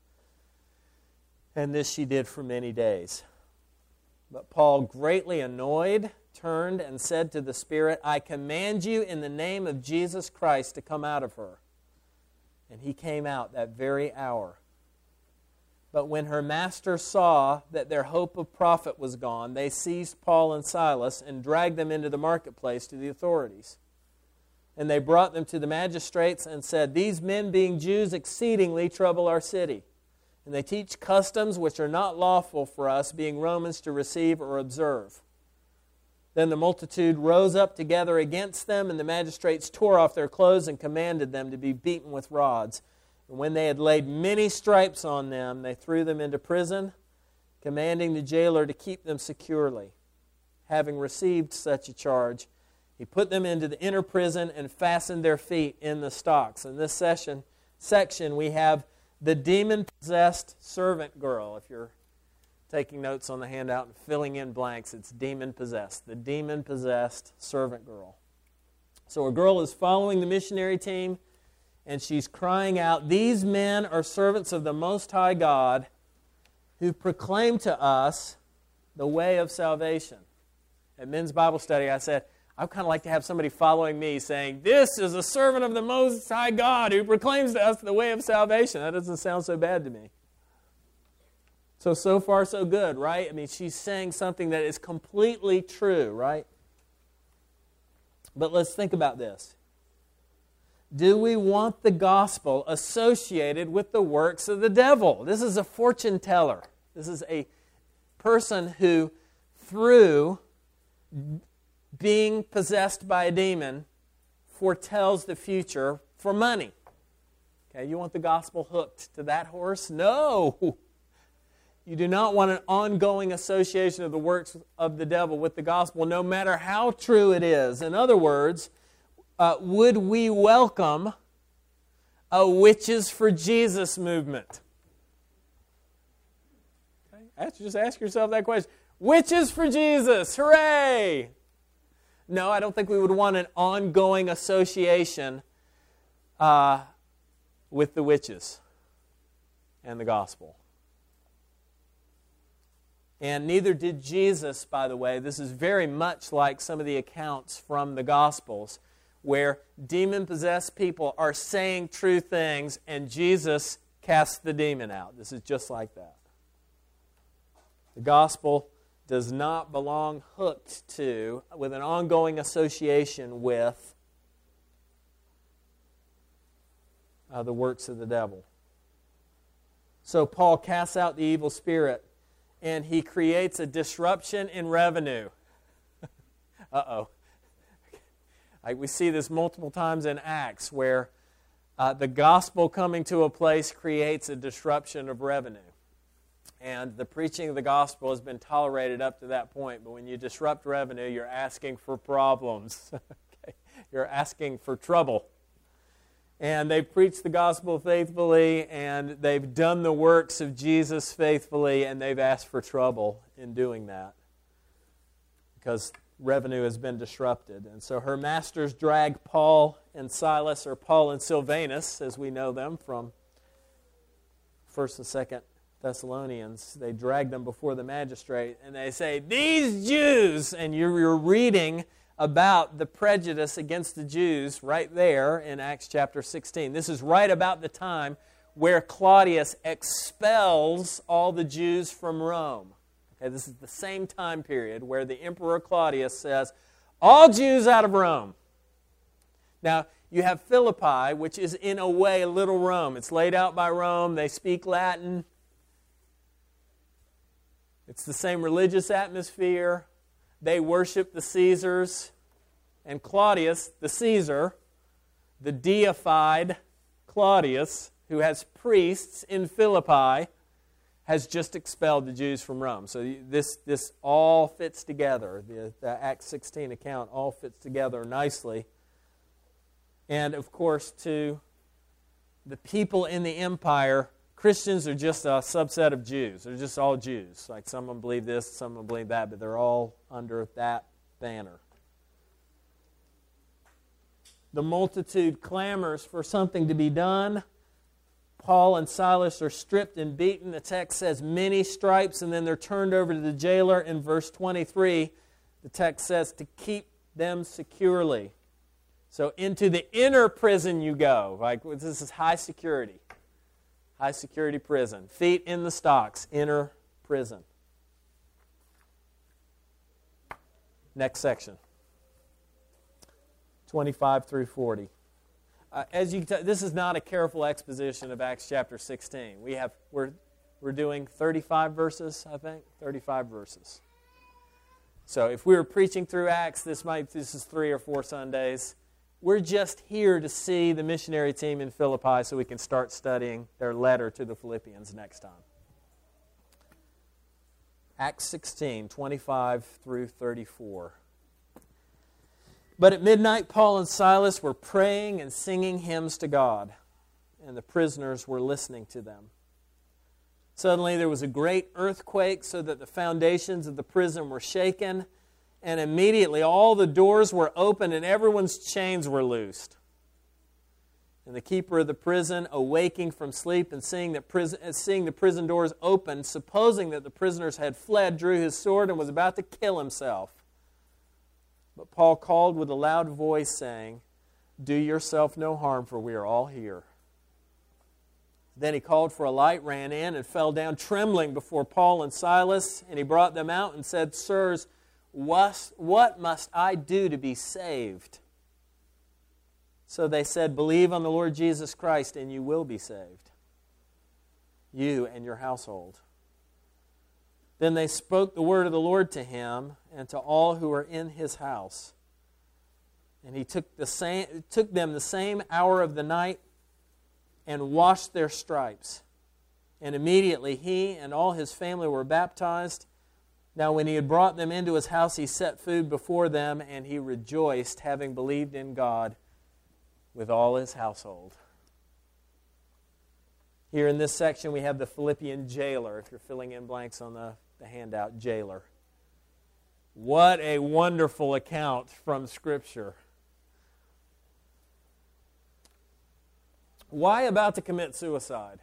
And this she did for many days. But Paul, greatly annoyed, turned and said to the spirit, I command you in the name of Jesus Christ to come out of her. And he came out that very hour. But when her masters saw that their hope of profit was gone, they seized Paul and Silas and dragged them into the marketplace to the authorities. And they brought them to the magistrates and said, these men, being Jews, exceedingly trouble our city. And they teach customs which are not lawful for us, being Romans, to receive or observe. Then the multitude rose up together against them, and the magistrates tore off their clothes and commanded them to be beaten with rods. And when they had laid many stripes on them, they threw them into prison, commanding the jailer to keep them securely. Having received such a charge, he put them into the inner prison and fastened their feet in the stocks. In this session, section, we have the demon-possessed servant girl. If you're taking notes on the handout and filling in blanks, it's demon-possessed. The demon-possessed servant girl. So a girl is following the missionary team, and she's crying out, these men are servants of the Most High God who proclaim to us the way of salvation. At men's Bible study, I said, I'd kind of like to have somebody following me saying, this is a servant of the Most High God who proclaims to us the way of salvation. That doesn't sound so bad to me. So, so far, so good, right? I mean, she's saying something that is completely true, right? But let's think about this. Do we want the gospel associated with the works of the devil? This is a fortune teller. This is a person who, through being possessed by a demon, foretells the future for money. Okay, you want the gospel hooked to that horse? No! You do not want an ongoing association of the works of the devil with the gospel, no matter how true it is. In other words, uh, would we welcome a Witches for Jesus movement? Okay? Ask, just ask yourself that question. Witches for Jesus, hooray! No, I don't think we would want an ongoing association uh, with the witches and the gospel. And neither did Jesus, by the way. This is very much like some of the accounts from the Gospels where demon-possessed people are saying true things and Jesus casts the demon out. This is just like that. The gospel does not belong hooked to, with an ongoing association with, uh, the works of the devil. So Paul casts out the evil spirit and he creates a disruption in revenue. Uh-oh. We see this multiple times in Acts where uh, the gospel coming to a place creates a disruption of revenue. And the preaching of the gospel has been tolerated up to that point. But when you disrupt revenue, you're asking for problems. Okay? You're asking for trouble. And they've preached the gospel faithfully, and they've done the works of Jesus faithfully, and they've asked for trouble in doing that because revenue has been disrupted. And so her masters drag Paul and Silas, or Paul and Silvanus, as we know them from First and Second Thessalonians. They drag them before the magistrate, and they say, "These Jews," and you're, you're reading about the prejudice against the Jews right there in Acts chapter sixteen. This is right about the time where Claudius expels all the Jews from Rome. Okay, this is the same time period where the Emperor Claudius says, all Jews out of Rome. Now, you have Philippi, which is in a way little Rome. It's laid out by Rome. They speak Latin. It's the same religious atmosphere. They worship the Caesars. And Claudius, the Caesar, the deified Claudius, who has priests in Philippi, has just expelled the Jews from Rome. So this, this all fits together. The, the Acts sixteen account all fits together nicely. And of course, to the people in the empire, Christians are just a subset of Jews. They're just all Jews. Like some of them believe this, some of them believe that, but they're all under that banner. The multitude clamors for something to be done. Paul and Silas are stripped and beaten. The text says many stripes, and then they're turned over to the jailer in verse twenty-three. The text says to keep them securely. So into the inner prison you go. Like this is high security. High security prison. Feet in the stocks. Inner prison. Next section. twenty-five through forty. Uh, as you can tell, this is not a careful exposition of Acts chapter sixteen. We have we're we're doing thirty-five verses, I think, thirty-five verses. So if we were preaching through Acts, this might this is three or four Sundays. We're just here to see the missionary team in Philippi so we can start studying their letter to the Philippians next time. Acts sixteen, twenty-five through thirty-four. But at midnight, Paul and Silas were praying and singing hymns to God, and the prisoners were listening to them. Suddenly there was a great earthquake so that the foundations of the prison were shaken, and immediately all the doors were opened and everyone's chains were loosed. And the keeper of the prison, awaking from sleep and seeing, that prison, seeing the prison doors opened, supposing that the prisoners had fled, drew his sword and was about to kill himself. But Paul called with a loud voice, saying, "Do yourself no harm, for we are all here." Then he called for a light, ran in, and fell down trembling before Paul and Silas. And he brought them out and said, "Sirs, what, what must I do to be saved?" So they said, "Believe on the Lord Jesus Christ, and you will be saved, you and your household." Then they spoke the word of the Lord to him and to all who were in his house. And he took, the same, took them the same hour of the night and washed their stripes. And immediately he and all his family were baptized. Now when he had brought them into his house, he set food before them, and he rejoiced, having believed in God with all his household. Here in this section we have the Philippian jailer, if you're filling in blanks on the, the handout, jailer. What a wonderful account from Scripture. Why about to commit suicide?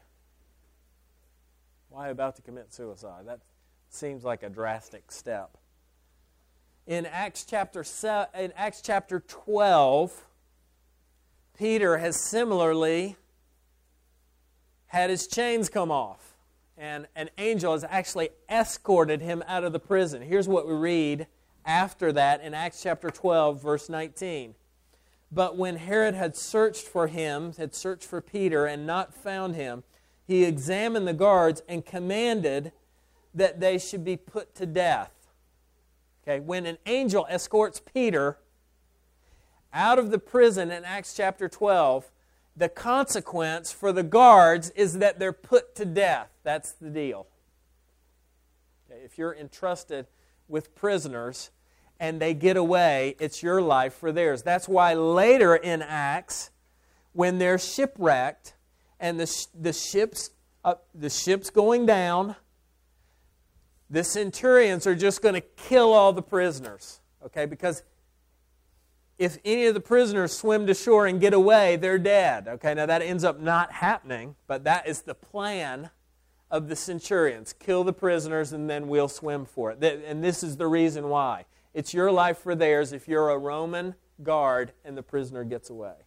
Why about to commit suicide? That seems like a drastic step. In Acts chapter se- in Acts chapter twelve, Peter has similarly had his chains come off, and an angel has actually escorted him out of the prison. Here's what we read after that in Acts chapter twelve, verse nineteen. But when Herod had searched for him, had searched for Peter and not found him, he examined the guards and commanded that they should be put to death. Okay, when an angel escorts Peter out of the prison in Acts chapter twelve, the consequence for the guards is that they're put to death. That's the deal. Okay, if you're entrusted with prisoners and they get away, it's your life for theirs. That's why later in Acts, when they're shipwrecked and the, the, ship's, uh, the ship's going down, the centurions are just going to kill all the prisoners. Okay, because if any of the prisoners swim to shore and get away, they're dead. Okay, now that ends up not happening, but that is the plan of the centurions. Kill the prisoners and then we'll swim for it. And this is the reason why. It's your life for theirs if you're a Roman guard and the prisoner gets away.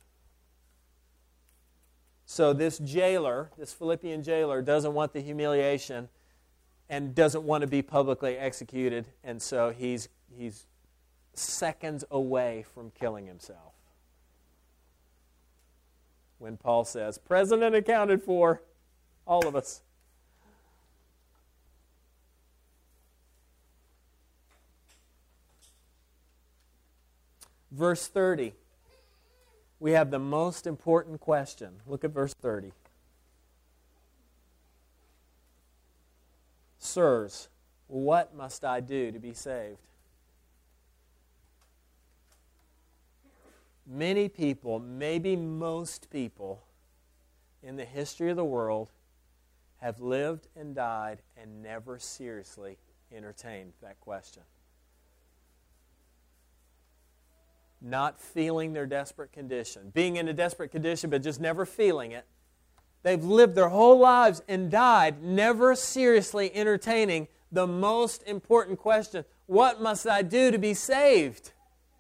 So this jailer, this Philippian jailer, doesn't want the humiliation and doesn't want to be publicly executed, and so he's he's seconds away from killing himself. When Paul says, present and accounted for, all of us. Verse thirty. We have the most important question. Look at verse thirty. Sirs, what must I do to be saved? Many people, maybe most people in the history of the world have lived and died and never seriously entertained that question. Not feeling their desperate condition. Being in a desperate condition but just never feeling it. They've lived their whole lives and died never seriously entertaining the most important question. What must I do to be saved?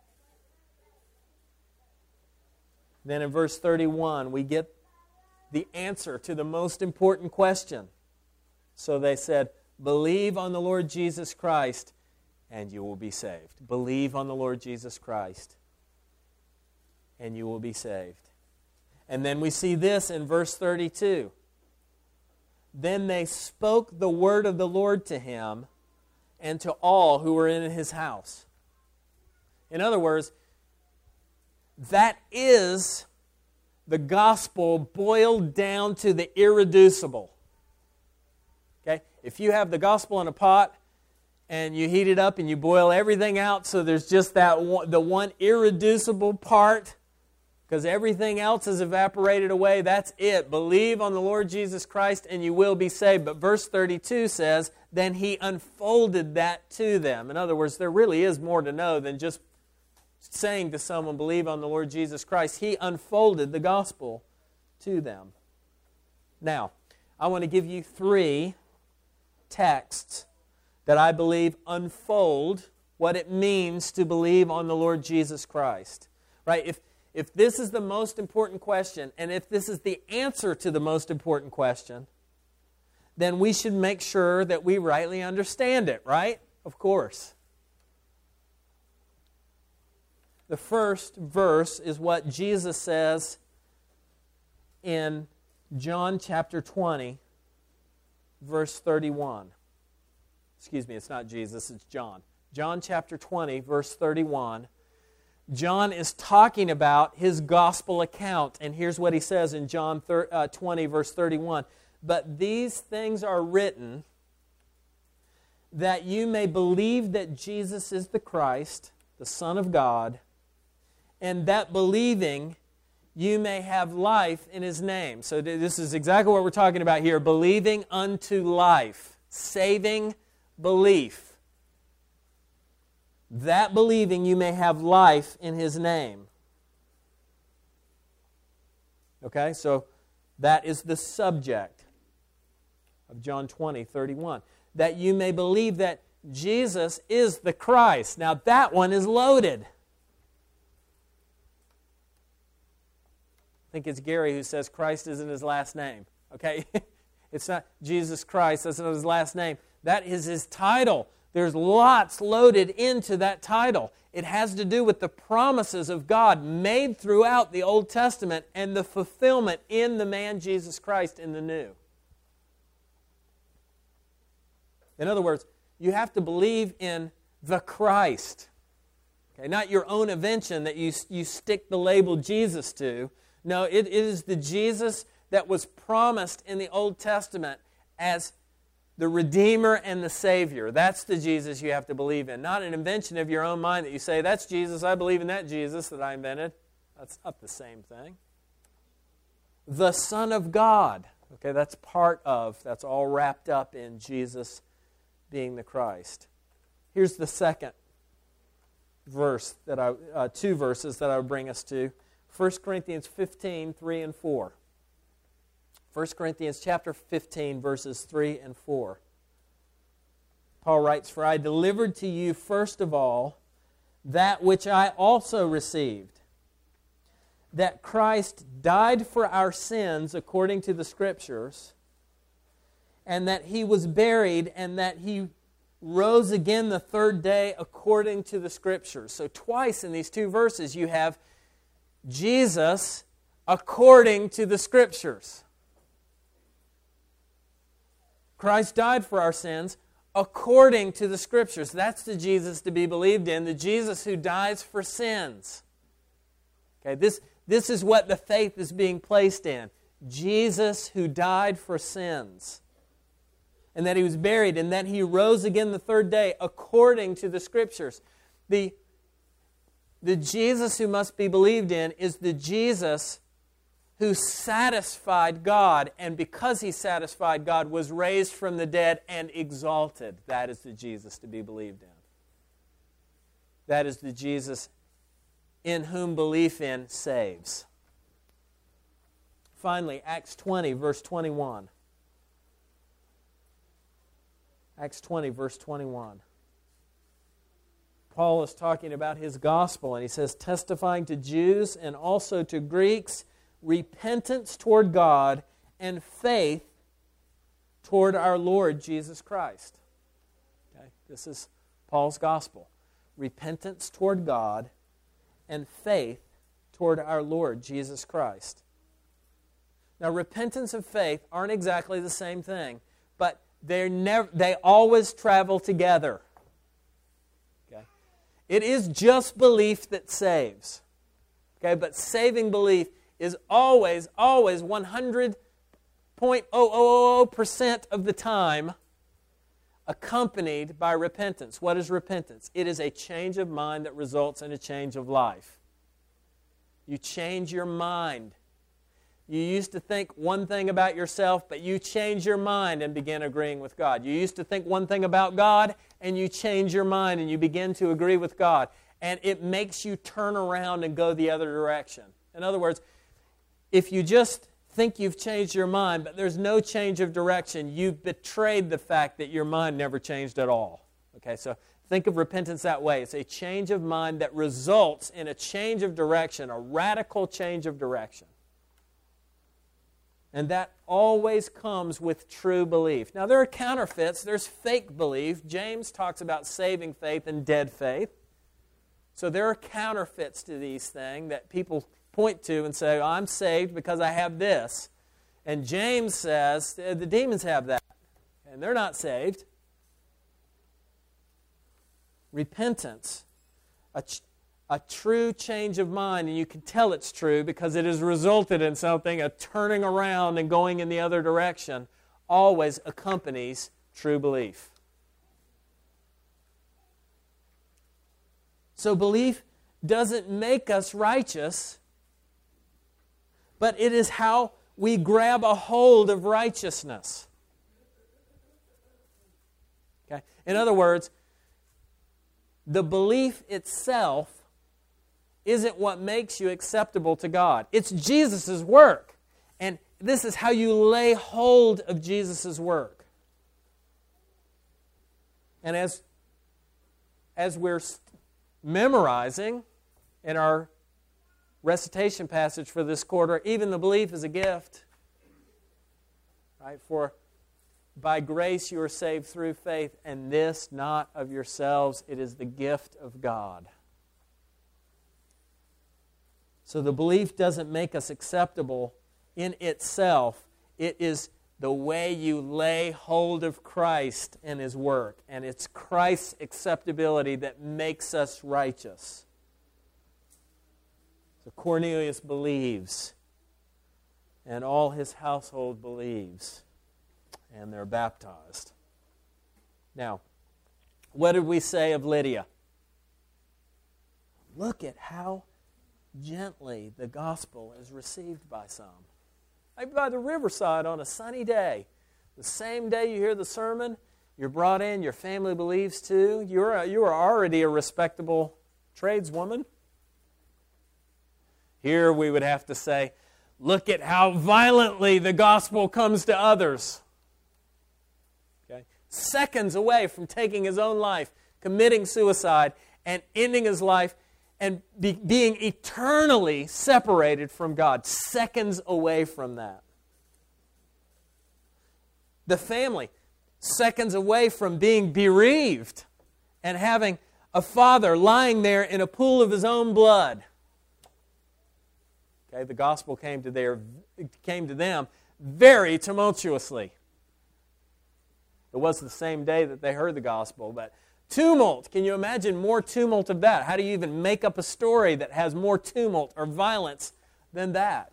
Then in verse thirty-one, we get the answer to the most important question. So they said, believe on the Lord Jesus Christ and you will be saved. Believe on the Lord Jesus Christ and you will be saved. And then we see this in verse thirty-two. Then they spoke the word of the Lord to him and to all who were in his house. In other words, that is the gospel boiled down to the irreducible. Okay? If you have the gospel in a pot and you heat it up and you boil everything out so there's just that one, the one irreducible part, because everything else is evaporated away, that's it. Believe on the Lord Jesus Christ and you will be saved. But verse thirty-two says, then he unfolded that to them. In other words, there really is more to know than just saying to someone, believe on the Lord Jesus Christ. He unfolded the gospel to them. Now, I want to give you three texts that I believe unfold what it means to believe on the Lord Jesus Christ. Right? If If this is the most important question, and if this is the answer to the most important question, then we should make sure that we rightly understand it, right? Of course. The first verse is what Jesus says in John chapter twenty, verse thirty-one. Excuse me, it's not Jesus, it's John. John chapter twenty, verse thirty-one. John is talking about his gospel account, and here's what he says in John twenty, verse thirty-one. But these things are written that you may believe that Jesus is the Christ, the Son of God, and that believing you may have life in His name. So this is exactly what we're talking about here, believing unto life, saving belief. That believing you may have life in His name. Okay, so that is the subject of John twenty, thirty-one. That you may believe that Jesus is the Christ. Now that one is loaded. I think it's Gary who says Christ isn't his last name. Okay? It's not Jesus Christ, that's not his last name. That is his title. There's lots loaded into that title. It has to do with the promises of God made throughout the Old Testament and the fulfillment in the man Jesus Christ in the New. In other words, you have to believe in the Christ. Okay, not your own invention that you, you stick the label Jesus to. No, it, it is the Jesus that was promised in the Old Testament as the Redeemer and the Savior. That's the Jesus you have to believe in. Not an invention of your own mind that you say, that's Jesus, I believe in that Jesus that I invented. That's not the same thing. The Son of God. Okay, that's part of, that's all wrapped up in Jesus being the Christ. Here's the second verse, that I, uh, two verses that I would bring us to. First Corinthians fifteen, three and four. First Corinthians chapter fifteen, verses three and four. Paul writes, "For I delivered to you first of all that which I also received, that Christ died for our sins according to the Scriptures, and that He was buried, and that He rose again the third day according to the Scriptures." So twice in these two verses you have Jesus according to the Scriptures. Christ died for our sins according to the Scriptures. That's the Jesus to be believed in, the Jesus who dies for sins. Okay, this, this is what the faith is being placed in. Jesus who died for sins. And that He was buried, and that He rose again the third day according to the Scriptures. The, the Jesus who must be believed in is the Jesus who satisfied God, and because He satisfied God, was raised from the dead and exalted. That is the Jesus to be believed in. That is the Jesus in whom belief in saves. Finally, Acts twenty, verse twenty-one. Acts twenty, verse twenty-one. Paul is talking about his gospel, and he says, testifying to Jews and also to Greeks, repentance toward God and faith toward our Lord Jesus Christ. Okay? This is Paul's gospel. Repentance toward God and faith toward our Lord Jesus Christ. Now, repentance and faith aren't exactly the same thing, but they're never, they always travel together. Okay? It is just belief that saves. Okay? But saving belief is always, always one hundred point zero zero zero percent of the time accompanied by repentance. What is repentance? It is a change of mind that results in a change of life. You change your mind. You used to think one thing about yourself, but you change your mind and begin agreeing with God. You used to think one thing about God, and you change your mind and you begin to agree with God. And it makes you turn around and go the other direction. In other words, if you just think you've changed your mind, but there's no change of direction, you've betrayed the fact that your mind never changed at all. Okay, so think of repentance that way. It's a change of mind that results in a change of direction, a radical change of direction. And that always comes with true belief. Now, there are counterfeits. There's fake belief. James talks about saving faith and dead faith. So there are counterfeits to these things that people point to and say, oh, I'm saved because I have this. And James says, the demons have that, and they're not saved. Repentance, a, ch- a true change of mind, and you can tell it's true because it has resulted in something, a turning around and going in the other direction, always accompanies true belief. So belief doesn't make us righteous, but it is how we grab a hold of righteousness. Okay? In other words, the belief itself isn't what makes you acceptable to God. It's Jesus' work. And this is how you lay hold of Jesus' work. And as, as we're memorizing in our recitation passage for this quarter, even the belief is a gift. Right? For by grace you are saved through faith, and this not of yourselves, it is the gift of God. So the belief doesn't make us acceptable in itself. It is the way you lay hold of Christ and His work. And it's Christ's acceptability that makes us righteous. So Cornelius believes, and all his household believes, and they're baptized. Now, what did we say of Lydia? Look at how gently the gospel is received by some. Maybe by the riverside on a sunny day. The same day you hear the sermon, you're brought in, your family believes too. You're, a, you are already a respectable tradeswoman. Here we would have to say, look at how violently the gospel comes to others. Okay? Seconds away from taking his own life, committing suicide, and ending his life, and be, being eternally separated from God. Seconds away from that. The family, seconds away from being bereaved and having a father lying there in a pool of his own blood. Okay, the gospel came to their came to them very tumultuously. It was the same day that they heard the gospel, but tumult. Can you imagine more tumult of that? How do you even make up a story that has more tumult or violence than that?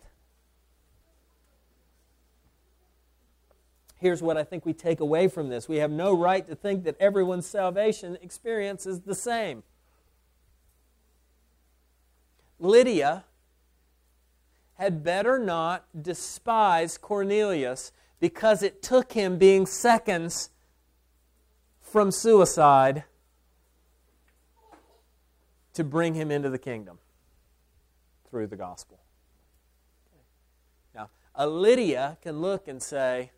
Here's what I think we take away from this. We have no right to think that everyone's salvation experience is the same. Lydia had better not despise Cornelius because it took him being seconds from suicide to bring him into the kingdom through the gospel. Now, a Lydia can look and say,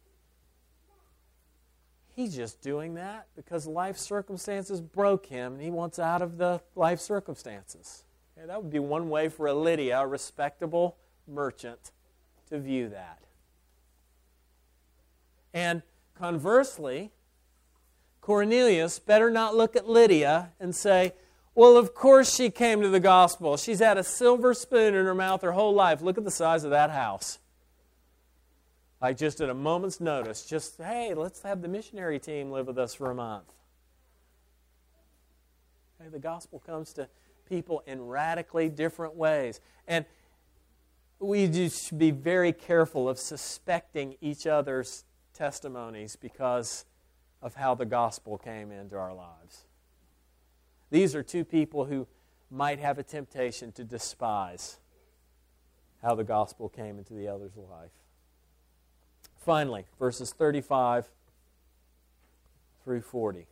he's just doing that because life circumstances broke him and he wants out of the life circumstances. Okay, that would be one way for a Lydia, a respectable merchant, to view that. And conversely, Cornelius better not look at Lydia and say, well, of course she came to the gospel. She's had a silver spoon in her mouth her whole life. Look at the size of that house. Like just at a moment's notice, just, hey, let's have the missionary team live with us for a month. Okay, the gospel comes to people in radically different ways. And we just should be very careful of suspecting each other's testimonies because of how the gospel came into our lives. These are two people who might have a temptation to despise how the gospel came into the other's life. Finally, verses thirty-five through forty.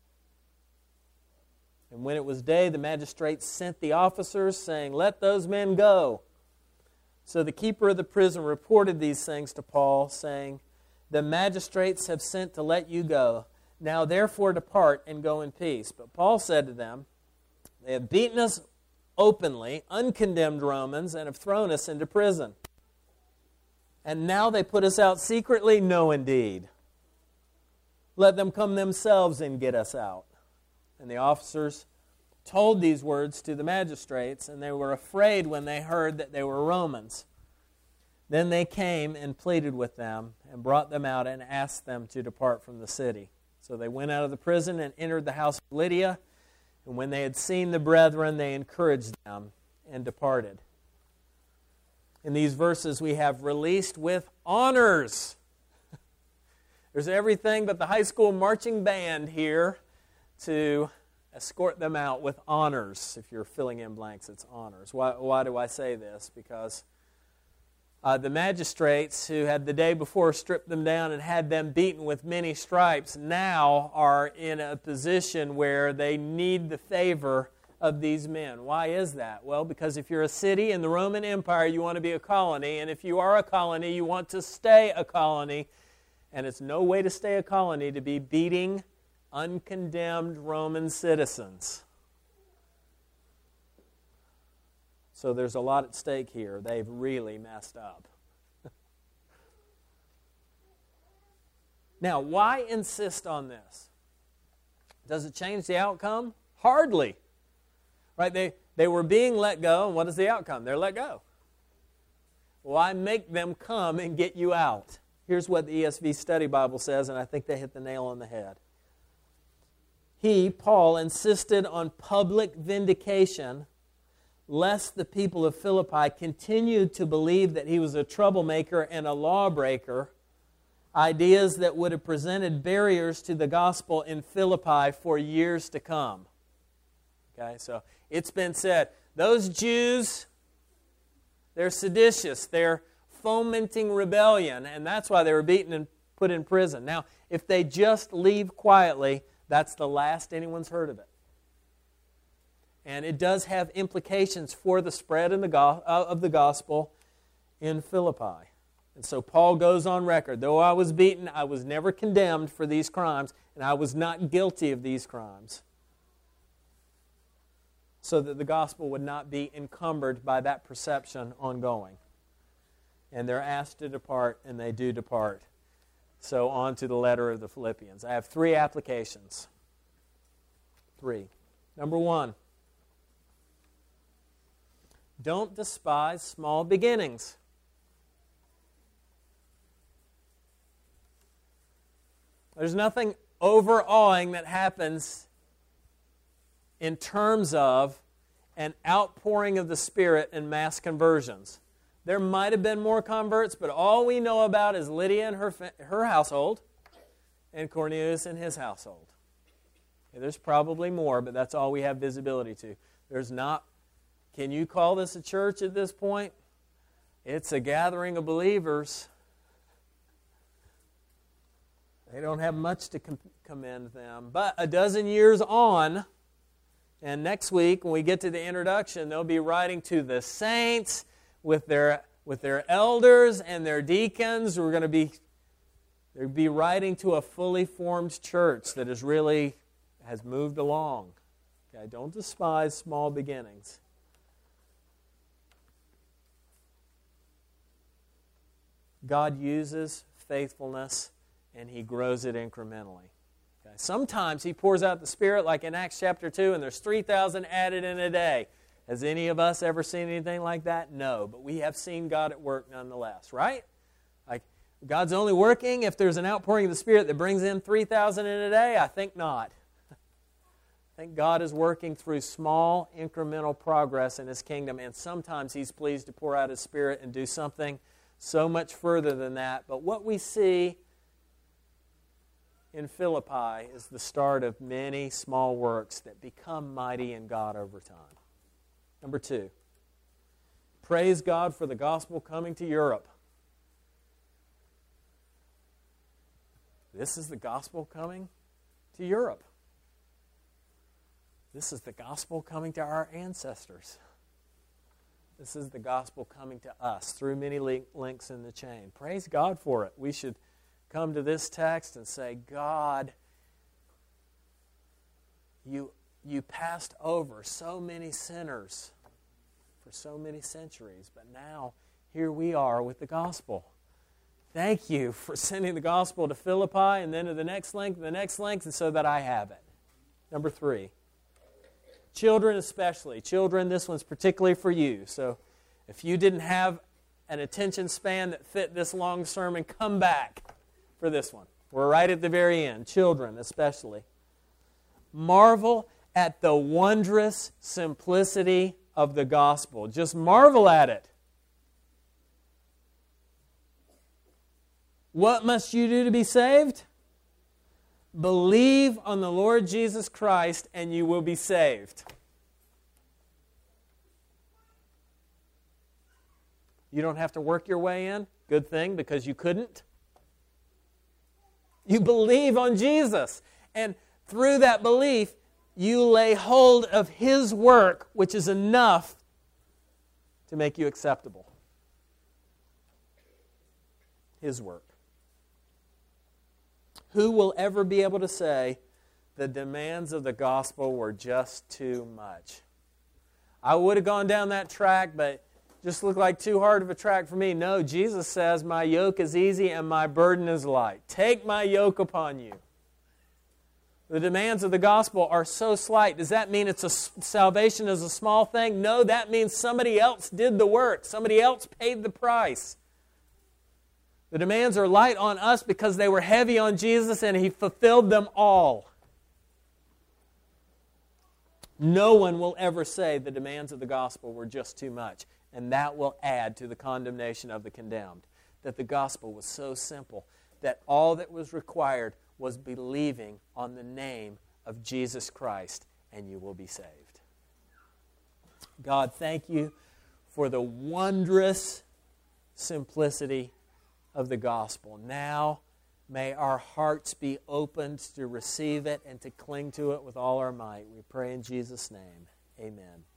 And when it was day, the magistrates sent the officers, saying, let those men go. So the keeper of the prison reported these things to Paul, saying, the magistrates have sent to let you go. Now therefore depart and go in peace. But Paul said to them, they have beaten us openly, uncondemned Romans, and have thrown us into prison. And now they put us out secretly? No, indeed. Let them come themselves and get us out. And the officers told these words to the magistrates, and they were afraid when they heard that they were Romans. Then they came and pleaded with them and brought them out and asked them to depart from the city. So they went out of the prison and entered the house of Lydia, And when they had seen the brethren, they encouraged them and departed. In these verses, we have released with honors. There's everything but the high school marching band here to escort them out with honors. If you're filling in blanks, it's honors. Why, why do I say this? Because uh, the magistrates who had the day before stripped them down and had them beaten with many stripes now are in a position where they need the favor of these men. Why is that? Well, because if you're a city in the Roman Empire, you want to be a colony, and if you are a colony, you want to stay a colony, and it's no way to stay a colony to be beating uncondemned Roman citizens. So there's a lot at stake here. They've really messed up. Now, why insist on this? Does it change the outcome? Hardly. Right? They, they were being let go, and what is the outcome? They're let go. Why make them come and get you out? Here's what the E S V Study Bible says, and I think they hit the nail on the head. He, Paul, insisted on public vindication lest the people of Philippi continued to believe that he was a troublemaker and a lawbreaker, ideas that would have presented barriers to the gospel in Philippi for years to come. Okay, so it's been said, those Jews, they're seditious, they're fomenting rebellion, and that's why they were beaten and put in prison. Now, if they just leave quietly, that's the last anyone's heard of it. And it does have implications for the spread in the go- of the gospel in Philippi. And so Paul goes on record, though I was beaten, I was never condemned for these crimes, and I was not guilty of these crimes. So that the gospel would not be encumbered by that perception ongoing. And they're asked to depart, and they do depart. So on to the letter of the Philippians. I have three applications. Three. Number one, don't despise small beginnings. There's nothing overawing that happens in terms of an outpouring of the Spirit and mass conversions. There might have been more converts, but all we know about is Lydia and her, her household and Cornelius and his household. Okay, there's probably more, but that's all we have visibility to. There's not, can you call this a church at this point? It's a gathering of believers. They don't have much to com- commend them. But a dozen years on, and next week when we get to the introduction, they'll be writing to the saints with their with their elders and their deacons. We're going to be they'll be writing to a fully formed church that is really has moved along. Okay, don't despise small beginnings. God uses faithfulness and He grows it incrementally. Okay. Sometimes He pours out the Spirit like in Acts chapter two and there's three thousand added in a day. Has any of us ever seen anything like that? No, but we have seen God at work nonetheless, right? Like, God's only working if there's an outpouring of the Spirit that brings in three thousand in a day? I think not. I think God is working through small, incremental progress in His kingdom, and sometimes He's pleased to pour out His Spirit and do something so much further than that. But what we see in Philippi is the start of many small works that become mighty in God over time. Number two, praise God for the gospel coming to Europe. This is the gospel coming to Europe. This is the gospel coming to our ancestors. This is the gospel coming to us through many links in the chain. Praise God for it. We should come to this text and say, God, you You passed over so many sinners for so many centuries, but now here we are with the gospel. Thank you for sending the gospel to Philippi and then to the next link, the next link, and so that I have it. Number three, children especially. Children, this one's particularly for you. So if you didn't have an attention span that fit this long sermon, come back for this one. We're right at the very end. Children especially. Marvel at the wondrous simplicity of the gospel. Just marvel at it. What must you do to be saved? Believe on the Lord Jesus Christ and you will be saved. You don't have to work your way in. Good thing, because you couldn't. You believe on Jesus. And through that belief, you lay hold of His work, which is enough to make you acceptable. His work. Who will ever be able to say the demands of the gospel were just too much? I would have gone down that track, but just looked like too hard of a track for me. No, Jesus says, my yoke is easy and my burden is light. Take my yoke upon you. The demands of the gospel are so slight. Does that mean it's a, salvation is a small thing? No, that means somebody else did the work. Somebody else paid the price. The demands are light on us because they were heavy on Jesus and He fulfilled them all. No one will ever say the demands of the gospel were just too much. And that will add to the condemnation of the condemned. That the gospel was so simple that all that was required was believing on the name of Jesus Christ and you will be saved. God, thank you for the wondrous simplicity of the gospel. Now, may our hearts be opened to receive it and to cling to it with all our might. We pray in Jesus' name. Amen.